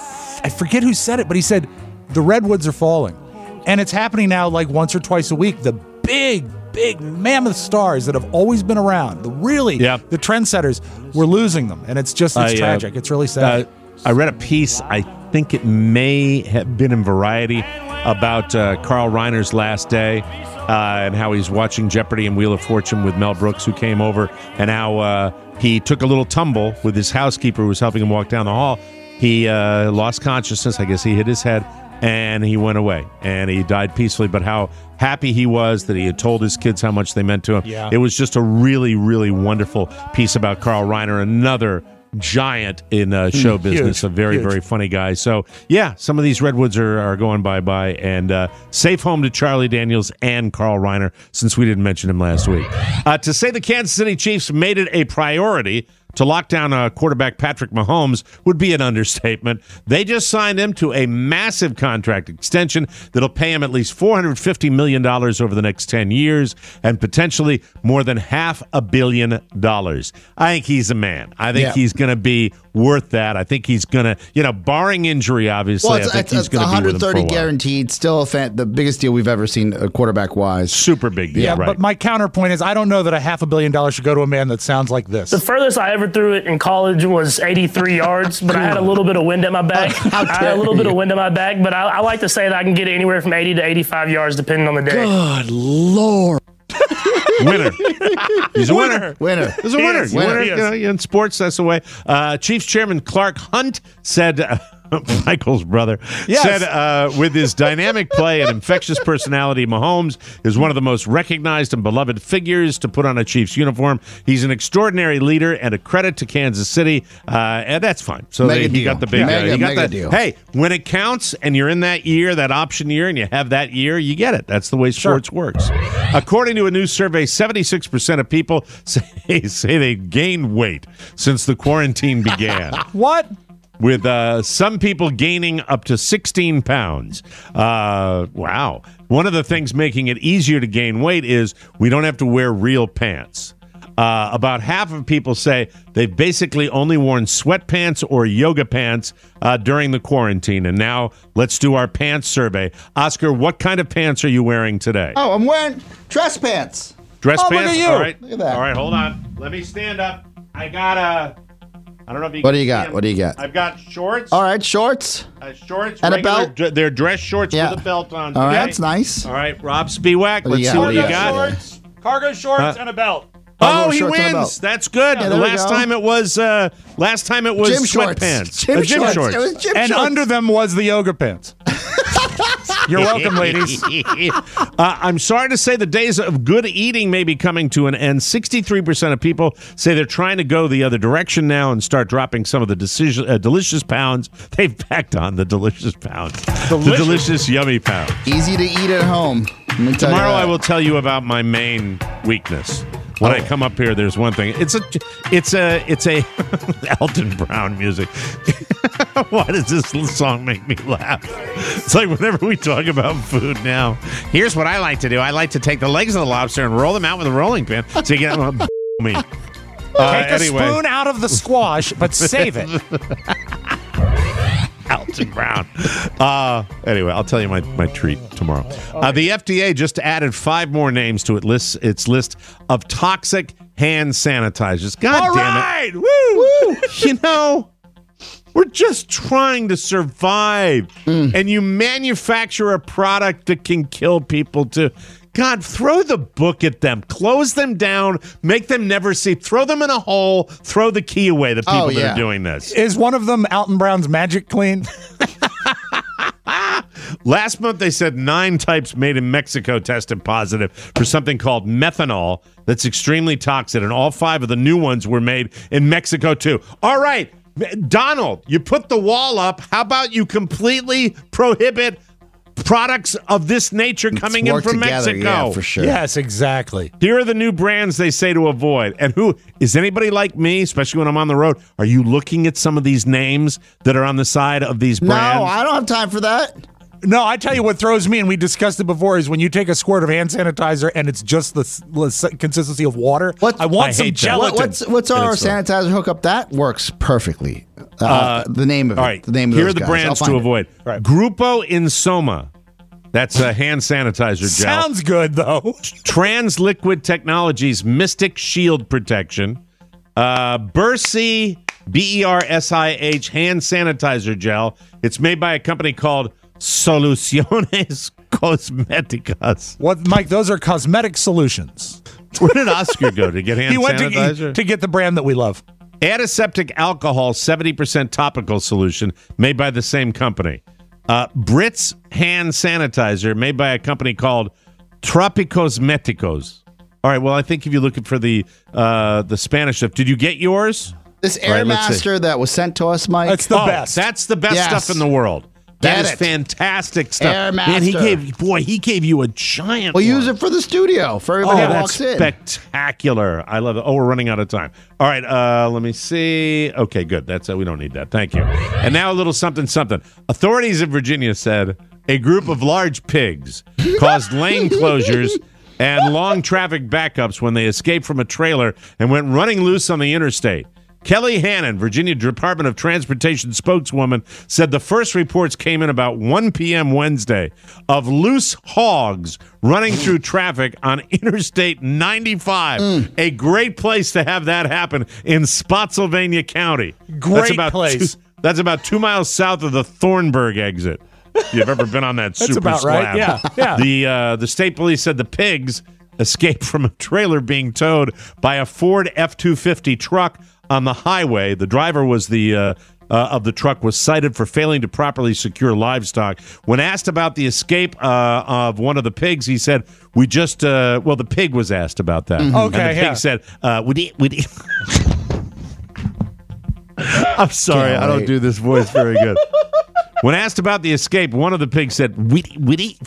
I forget who said it, but he said, the redwoods are falling. And it's happening now like once or twice a week. The big, big mammoth stars that have always been around, the really, yeah. the trendsetters, we're losing them. And it's just, it's I, tragic. Uh, it's really sad. Uh, I read a piece, I think it may have been in Variety, about uh, Carl Reiner's last day uh, and how he's watching Jeopardy and Wheel of Fortune with Mel Brooks, who came over, and how uh, he took a little tumble with his housekeeper who was helping him walk down the hall. He uh, lost consciousness. I guess he hit his head, and he went away, and he died peacefully. But how happy he was that he had told his kids how much they meant to him. Yeah. It was just a really, really wonderful piece about Carl Reiner, another giant in uh, show business, Huge, a very, huge. very funny guy. So, yeah, some of these redwoods are, are going bye-bye, and uh, safe home to Charlie Daniels and Carl Reiner, since we didn't mention him last week. Uh, to say the Kansas City Chiefs made it a priority to lock down uh, quarterback Patrick Mahomes would be an understatement. They just signed him to a massive contract extension that'll pay him at least four hundred fifty million dollars over the next ten years and potentially more than half a billion dollars. I think he's a man. I think Yeah. he's going to be worth that. I think he's going to, you know, barring injury, obviously, Well, I it's, think it's, he's it's going to be with him for a one hundred thirty while. guaranteed. Still a fan, the biggest deal we've ever seen uh, quarterback-wise. Super big deal, yeah, right. but my counterpoint is I don't know that a half a billion dollars should go to a man that sounds like this. The furthest I ever threw it in college was eighty-three yards, but I had a little bit of wind at my back. I had a little bit of wind at my back, but I, I like to say that I can get it anywhere from eighty to eighty-five yards depending on the day. Good Lord. Winner. He's a winner. Winner. He's a winner. is. You Winner. winner. He You is. know, in sports, that's the way. Uh, Chiefs chairman Clark Hunt said, uh, Michael's brother, Yes. said uh, with his dynamic play and infectious personality, Mahomes is one of the most recognized and beloved figures to put on a Chiefs uniform. He's an extraordinary leader and a credit to Kansas City, uh, and that's fine. So Mega they, he deal. got the big, Yeah. uh, Mega, he got mega the, deal. Hey, when it counts and you're in that year, that option year, and you have that year, you get it. That's the way sports works. According to a new survey, seventy-six percent of people say, say they gained weight since the quarantine began. What? With uh, some people gaining up to sixteen pounds. Uh, wow. One of the things making it easier to gain weight is we don't have to wear real pants. Uh, about half of people say they've basically only worn sweatpants or yoga pants uh, during the quarantine. And now let's do our pants survey. Oscar, what kind of pants are you wearing today? Oh, I'm wearing dress pants. Dress Oh, look pants? at you. All right. Look at that. All right, hold on. Let me stand up. I got a... I don't know if you What can do you see got? them. What do you got? I've got shorts. All right, shorts. Uh, shorts. And a regular belt? dr- they're dress shorts Yeah. with a belt on. All right, today. that's nice. All right, Rob Spiewak. What do Let's you see got? what What you do you got. got? Shorts, cargo shorts, Huh? and a belt. Oh, Cargo he shorts and a wins. belt. That's good. Yeah, there we last go. time it was. Uh, last time it was Gym shorts. sweatpants. Gym Uh, gym shorts. shorts. It was gym And shorts. under them was the yoga pants. You're welcome, ladies. uh, I'm sorry to say the days of good eating may be coming to an end. sixty-three percent of people say they're trying to go the other direction now and start dropping some of the decision, uh, delicious pounds. They've packed on the delicious pounds. The delicious, yummy pounds. Easy to eat at home. Let me tell Tomorrow you I that. will tell you about my main weakness. When I come up here, there's one thing. It's a, it's a, it's a Elton Brown music. Why does this song make me laugh? It's like whenever we talk about food now. Here's what I like to do. I like to take the legs of the lobster and roll them out with a rolling pin. So you get uh, me. Uh, Take a anyway. spoon out of the squash, but save it. Elton Brown. Uh, anyway, I'll tell you my, my treat tomorrow. Uh, the F D A just added five more names to it list, its list of toxic hand sanitizers. God All damn right! it. Woo! You know, we're just trying to survive. And you manufacture a product that can kill people too. God, throw the book at them. Close them down. Make them never see. Throw them in a hole. Throw the key away, the people Oh, that yeah. are doing this. Is one of them Alton Brown's Magic Clean? Last month, they said nine types made in Mexico tested positive for something called methanol that's extremely toxic, and all five of the new ones were made in Mexico, too. All right, Donald, you put the wall up. How about you completely prohibit products of this nature coming in from together, Mexico? Yeah, for sure. Yes, exactly. Here are the new brands they say to avoid. And who is anybody like me, especially when I'm on the road? Are you looking at some of these names that are on the side of these brands? No, I don't have time for that. No, I tell you what throws me, and we discussed it before, is when you take a squirt of hand sanitizer and it's just the, the consistency of water. What? I want I some hate that. gelatin. What, what's what's our sanitizer hookup? That works perfectly. Uh, Uh, the name of it. All right, The name of here those are the guys. brands I'll to find it. avoid. Right. Grupo Insoma. That's a hand sanitizer gel. Sounds good, though. Trans Liquid Technologies Mystic Shield Protection. Uh, Bersi, B E R S I H hand sanitizer gel. It's made by a company called Soluciones Cosméticas. What, Mike? Those are cosmetic solutions. Where did Oscar go to get hand He went sanitizer? to, to get the brand that we love. Antiseptic alcohol seventy percent topical solution made by the same company. Uh, Brits hand sanitizer made by a company called Tropicosméticos. All right, well, I think if you're looking for the uh, the Spanish stuff, did you get yours? This All right, let's see. Airmaster that was sent to us, Mike. That's the Oh, best. That's the best Yes. stuff in the world. That Get is it. fantastic stuff. Airmaster. Man, he gave boy, he gave you a giant We'll one. use it for the studio for Oh, everybody that that's walks in. spectacular. I love it. Oh, we're running out of time. All right, uh, let me see. Okay, good. That's uh, we don't need that. Thank you. And now a little something something. Authorities in Virginia said a group of large pigs caused lane closures and long traffic backups when they escaped from a trailer and went running loose on the interstate. Kelly Hannon, Virginia Department of Transportation spokeswoman, said the first reports came in about one p.m. Wednesday of loose hogs running through traffic on Interstate ninety-five. Mm. A great place to have that happen in Spotsylvania County. Great that's about place. Two, that's about two miles south of the Thornburg exit. If you've ever been on that That's super about slab. right. Yeah, yeah. The uh, the state police said the pigs escaped from a trailer being towed by a Ford F two fifty truck on the highway. The driver was the uh, uh, of the truck was cited for failing to properly secure livestock. When asked about the escape uh, of one of the pigs, he said, "We just uh, well, the pig was asked about that." Mm-hmm. Okay, and the pig yeah. said, uh, "We did, we did." I'm sorry, Can't I don't wait. do this voice very good. When asked about the escape, one of the pigs said, "Witty, witty."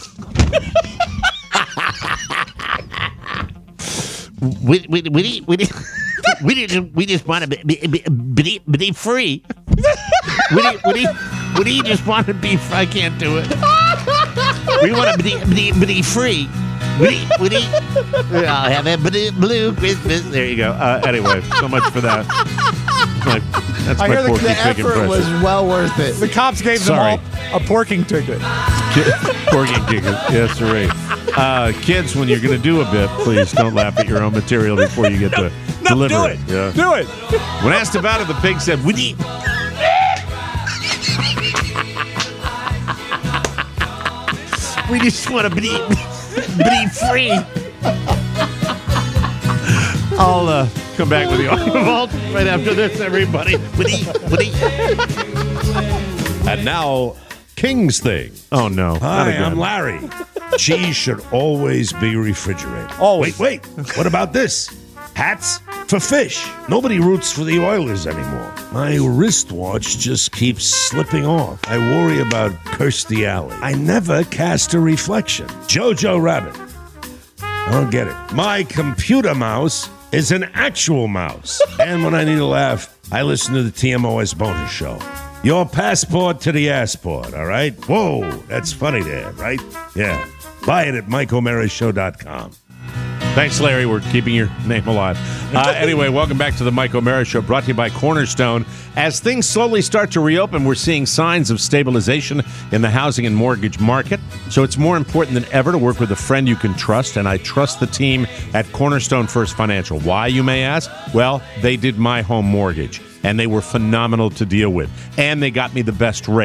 We we we we we didn't we just want to be be, be, be, be free. We we we just want to be. I can't do it. We want to be be, be free. We we I'll have a blue Christmas. There you go. Uh, anyway, so much for that. My, that's I my hear the, Porky the Pig effort impression. was well worth it. The cops gave Sorry. them all a porking ticket. Porky Pig. Yes, right. Uh, kids, when you're going to do a bit, please don't laugh at your own material before you get to No, deliver do it. it. Yeah. Do it. When asked about it, the pig said, "We need." We just want to be, be free. I'll uh, come back with the audio vault right after this, everybody. Woody, Woody. And now, King's Thing. Oh, no. not Hi, again. I'm Larry. Cheese should always be refrigerated. Always. Wait, wait. What about this? Hats for fish. Nobody roots for the Oilers anymore. My wristwatch just keeps slipping off. I worry about Kirstie Alley. I never cast a reflection. Jojo Rabbit. I don't get it. My computer mouse is an actual mouse. And when I need a laugh, I listen to the T M O S bonus show. Your passport to the assport, all right? Whoa, that's funny there, right? Yeah. Buy it at mike o'mara show dot com. Thanks, Larry. We're keeping your name alive. Uh, anyway, welcome back to the Mike O'Mara Show, brought to you by Cornerstone. As things slowly start to reopen, we're seeing signs of stabilization in the housing and mortgage market. So it's more important than ever to work with a friend you can trust, and I trust the team at Cornerstone First Financial. Why, you may ask? Well, they did my home mortgage, and they were phenomenal to deal with, and they got me the best rate.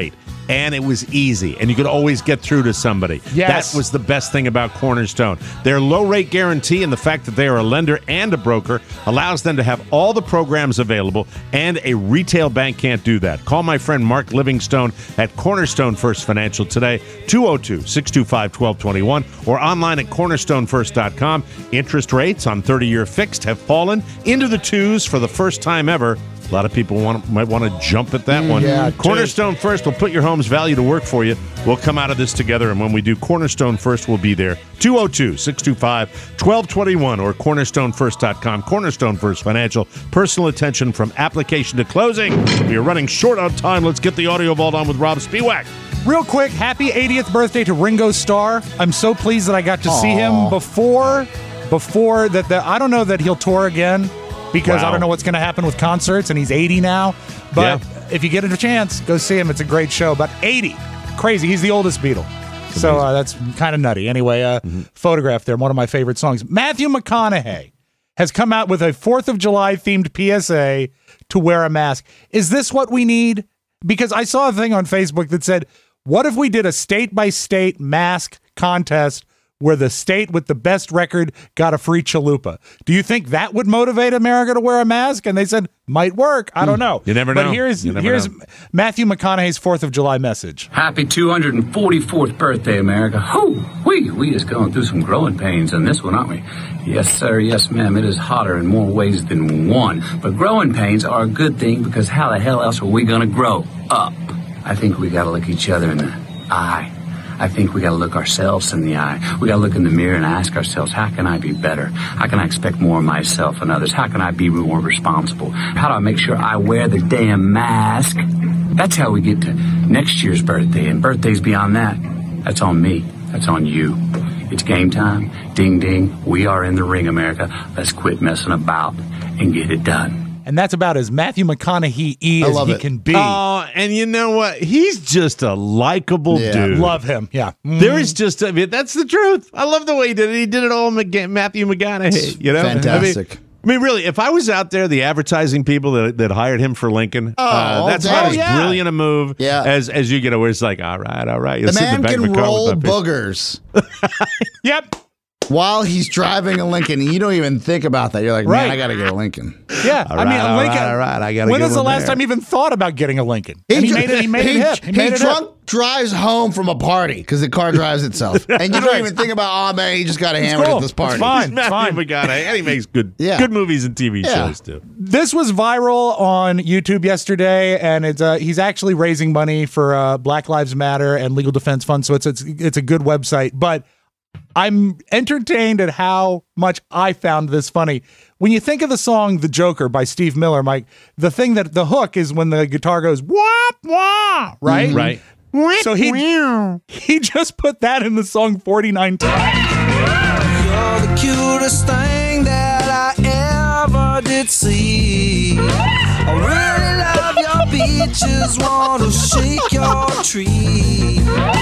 and it was easy, and you could always get through to somebody. Yes. That was the best thing about Cornerstone. Their low-rate guarantee and the fact that they are a lender and a broker allows them to have all the programs available, and a retail bank can't do that. Call my friend Mark Livingstone at Cornerstone First Financial today, two oh two, six two five, one two two one, or online at cornerstone first dot com. Interest rates on thirty-year fixed have fallen into the twos for the first time ever. A lot of people want, might want to jump at that one. Yeah, Cornerstone First will put your home's value to work for you. We'll come out of this together, and when we do, Cornerstone First will be there. two oh two, six two five, one two two one or cornerstone first dot com. Cornerstone First Financial. Personal attention from application to closing. We are running short on time. Let's get the audio vault on with Rob Spiewak. Real quick, happy eightieth birthday to Ringo Starr. I'm so pleased that I got to see him before, before that. The, I don't know that he'll tour again because Wow. I don't know what's going to happen with concerts, and he's eighty now. But Yeah. if you get a chance, go see him. It's a great show. But eighty, crazy. He's the oldest Beatle. So uh, that's kind of nutty. Anyway, uh, Mm-hmm. Photograph there, one of my favorite songs. Matthew McConaughey has come out with a fourth of July themed P S A to wear a mask. Is this what we need? Because I saw a thing on Facebook that said, what if we did a state-by-state mask contest where the state with the best record got a free chalupa? Do you think that would motivate America to wear a mask? And they said, might work. I don't know. You never but know. here's, You never here's know. Matthew McConaughey's fourth of July message. Happy two hundred forty-fourth birthday, America. Hoo, we we just going through some growing pains on this one, aren't we? Yes, sir. Yes, ma'am. It is hotter in more ways than one. But growing pains are a good thing because how the hell else are we going to grow up? I think we got to look each other in the eye. I think we got to look ourselves in the eye. We got to look in the mirror and ask ourselves, how can I be better? How can I expect more of myself and others? How can I be more responsible? How do I make sure I wear the damn mask? That's how we get to next year's birthday and birthdays beyond that. That's on me. That's on you. It's game time. Ding, ding. We are in the ring, America. Let's quit messing about and get it done. And that's about as Matthew McConaughey I as love he it. can be. Oh, and you know what? He's just a likable Yeah. dude. Love him. Yeah. Mm. There is just, I mean, that's the truth. I love the way he did it. He did it all Mc- Matthew McConaughey. You know, Fantastic. I mean, I mean, really, if I was out there, the advertising people that, that hired him for Lincoln, Oh, uh, all that's day. about as Oh, yeah. brilliant a move Yeah. as as you get. Where it's like, all right, all right. You'll The sit in man back of can the car roll with my face. boogers Yep. while he's driving a Lincoln. You don't even think about that. You're like, Right. man, I got to get a Lincoln. Yeah. All I mean, right, a all Lincoln. right, all right, I gotta when get was the one last there. time he even thought about getting a Lincoln? And he, dr- made it. He made he, it hip. He, he made it drunk hip. drives home from a party because the car drives itself, and you don't even think about, oh man, he just got a hammered cool. at this party. It's fine. Matthew Fine. McConaughey, and he makes good, Yeah. good movies and T V Yeah. shows too. This was viral on YouTube yesterday, and it's uh, he's actually raising money for uh, Black Lives Matter and Legal Defense Fund. So it's it's it's a good website. But I'm entertained at how much I found this funny. When you think of the song "The Joker" by Steve Miller, Mike, the thing that the hook is when the guitar goes wah wah, right? Right. So he he just put that in the song forty-nine times. You're the cutest thing that I ever did see. I really love your beaches, want to shake your tree.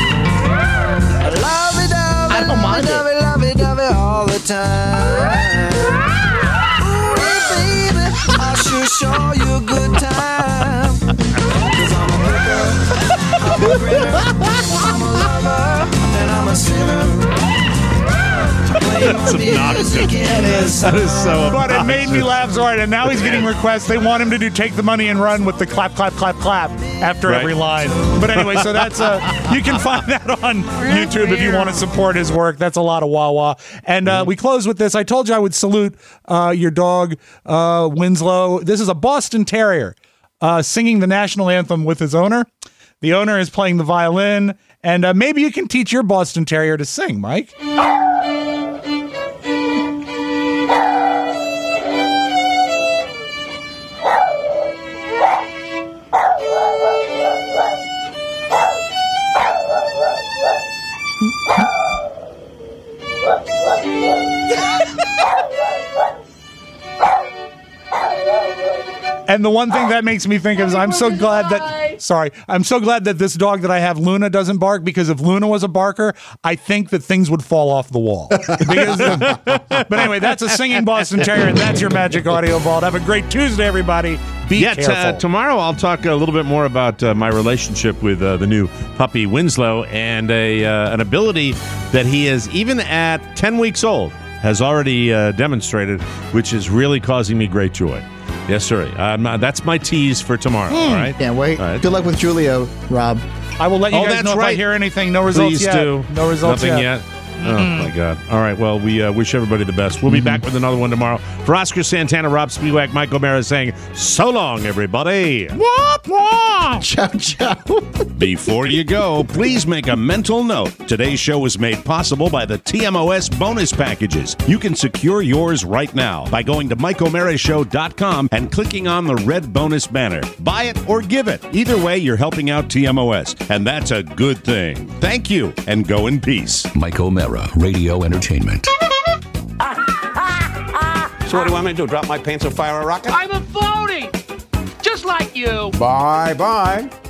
Love it, love it, I don't mind love it, love it, love it all the time. Ooh, baby, I sure show you a good time. 'Cause I'm a hooker, I'm a grinner, I'm a lover, and I'm a sinner. That's obnoxious. That is so But it made me obnoxious. laugh so hard, and now he's getting requests. They want him to do "Take the Money and Run" with the clap, clap, clap, clap after Right. every line. But anyway, so that's uh, you can find that on YouTube if you want to support his work. That's a lot of wah wah. And uh, we close with this. I told you I would salute uh, your dog uh, Winslow. This is a Boston Terrier uh, singing the national anthem with his owner. The owner is playing the violin, and uh, maybe you can teach your Boston Terrier to sing, Mike. And the one thing that makes me think of is I'm so glad that, sorry, I'm so glad that this dog that I have, Luna, doesn't bark, because if Luna was a barker, I think that things would fall off the wall. Because, but anyway, that's a singing Boston Terrier, and that's your Magic Audio Vault. Have a great Tuesday, everybody. Be yeah, t- careful. uh, tomorrow I'll talk a little bit more about uh, my relationship with uh, the new puppy Winslow and a uh, an ability that he is, even at ten weeks old, has already uh, demonstrated, which is really causing me great joy. Yes, sir. Uh, my, that's my tease for tomorrow. Mm. All right. Can't wait. All right. Good luck with Julio, Rob. I will let you Oh, guys that's know if I right. hear anything. No results Please yet. do. No results Nothing yet. yet. Oh, my God. All right. Well, we uh, wish everybody the best. We'll be Mm-hmm. back with another one tomorrow. For Oscar Santana, Rob Spiewak, Mike O'Mara saying, so long, everybody. Wah, wah. Ciao, ciao. Before you go, please make a mental note. Today's show was made possible by the T M O S bonus packages. You can secure yours right now by going to Mike O'Mara Show dot com and clicking on the red bonus banner. Buy it or give it. Either way, you're helping out T M O S, and that's a good thing. Thank you, and go in peace. Mike O'Mara, Radio Entertainment. So what do you want me to do? Drop my pants and fire a rocket? I'm a phony, just like you. Bye-bye.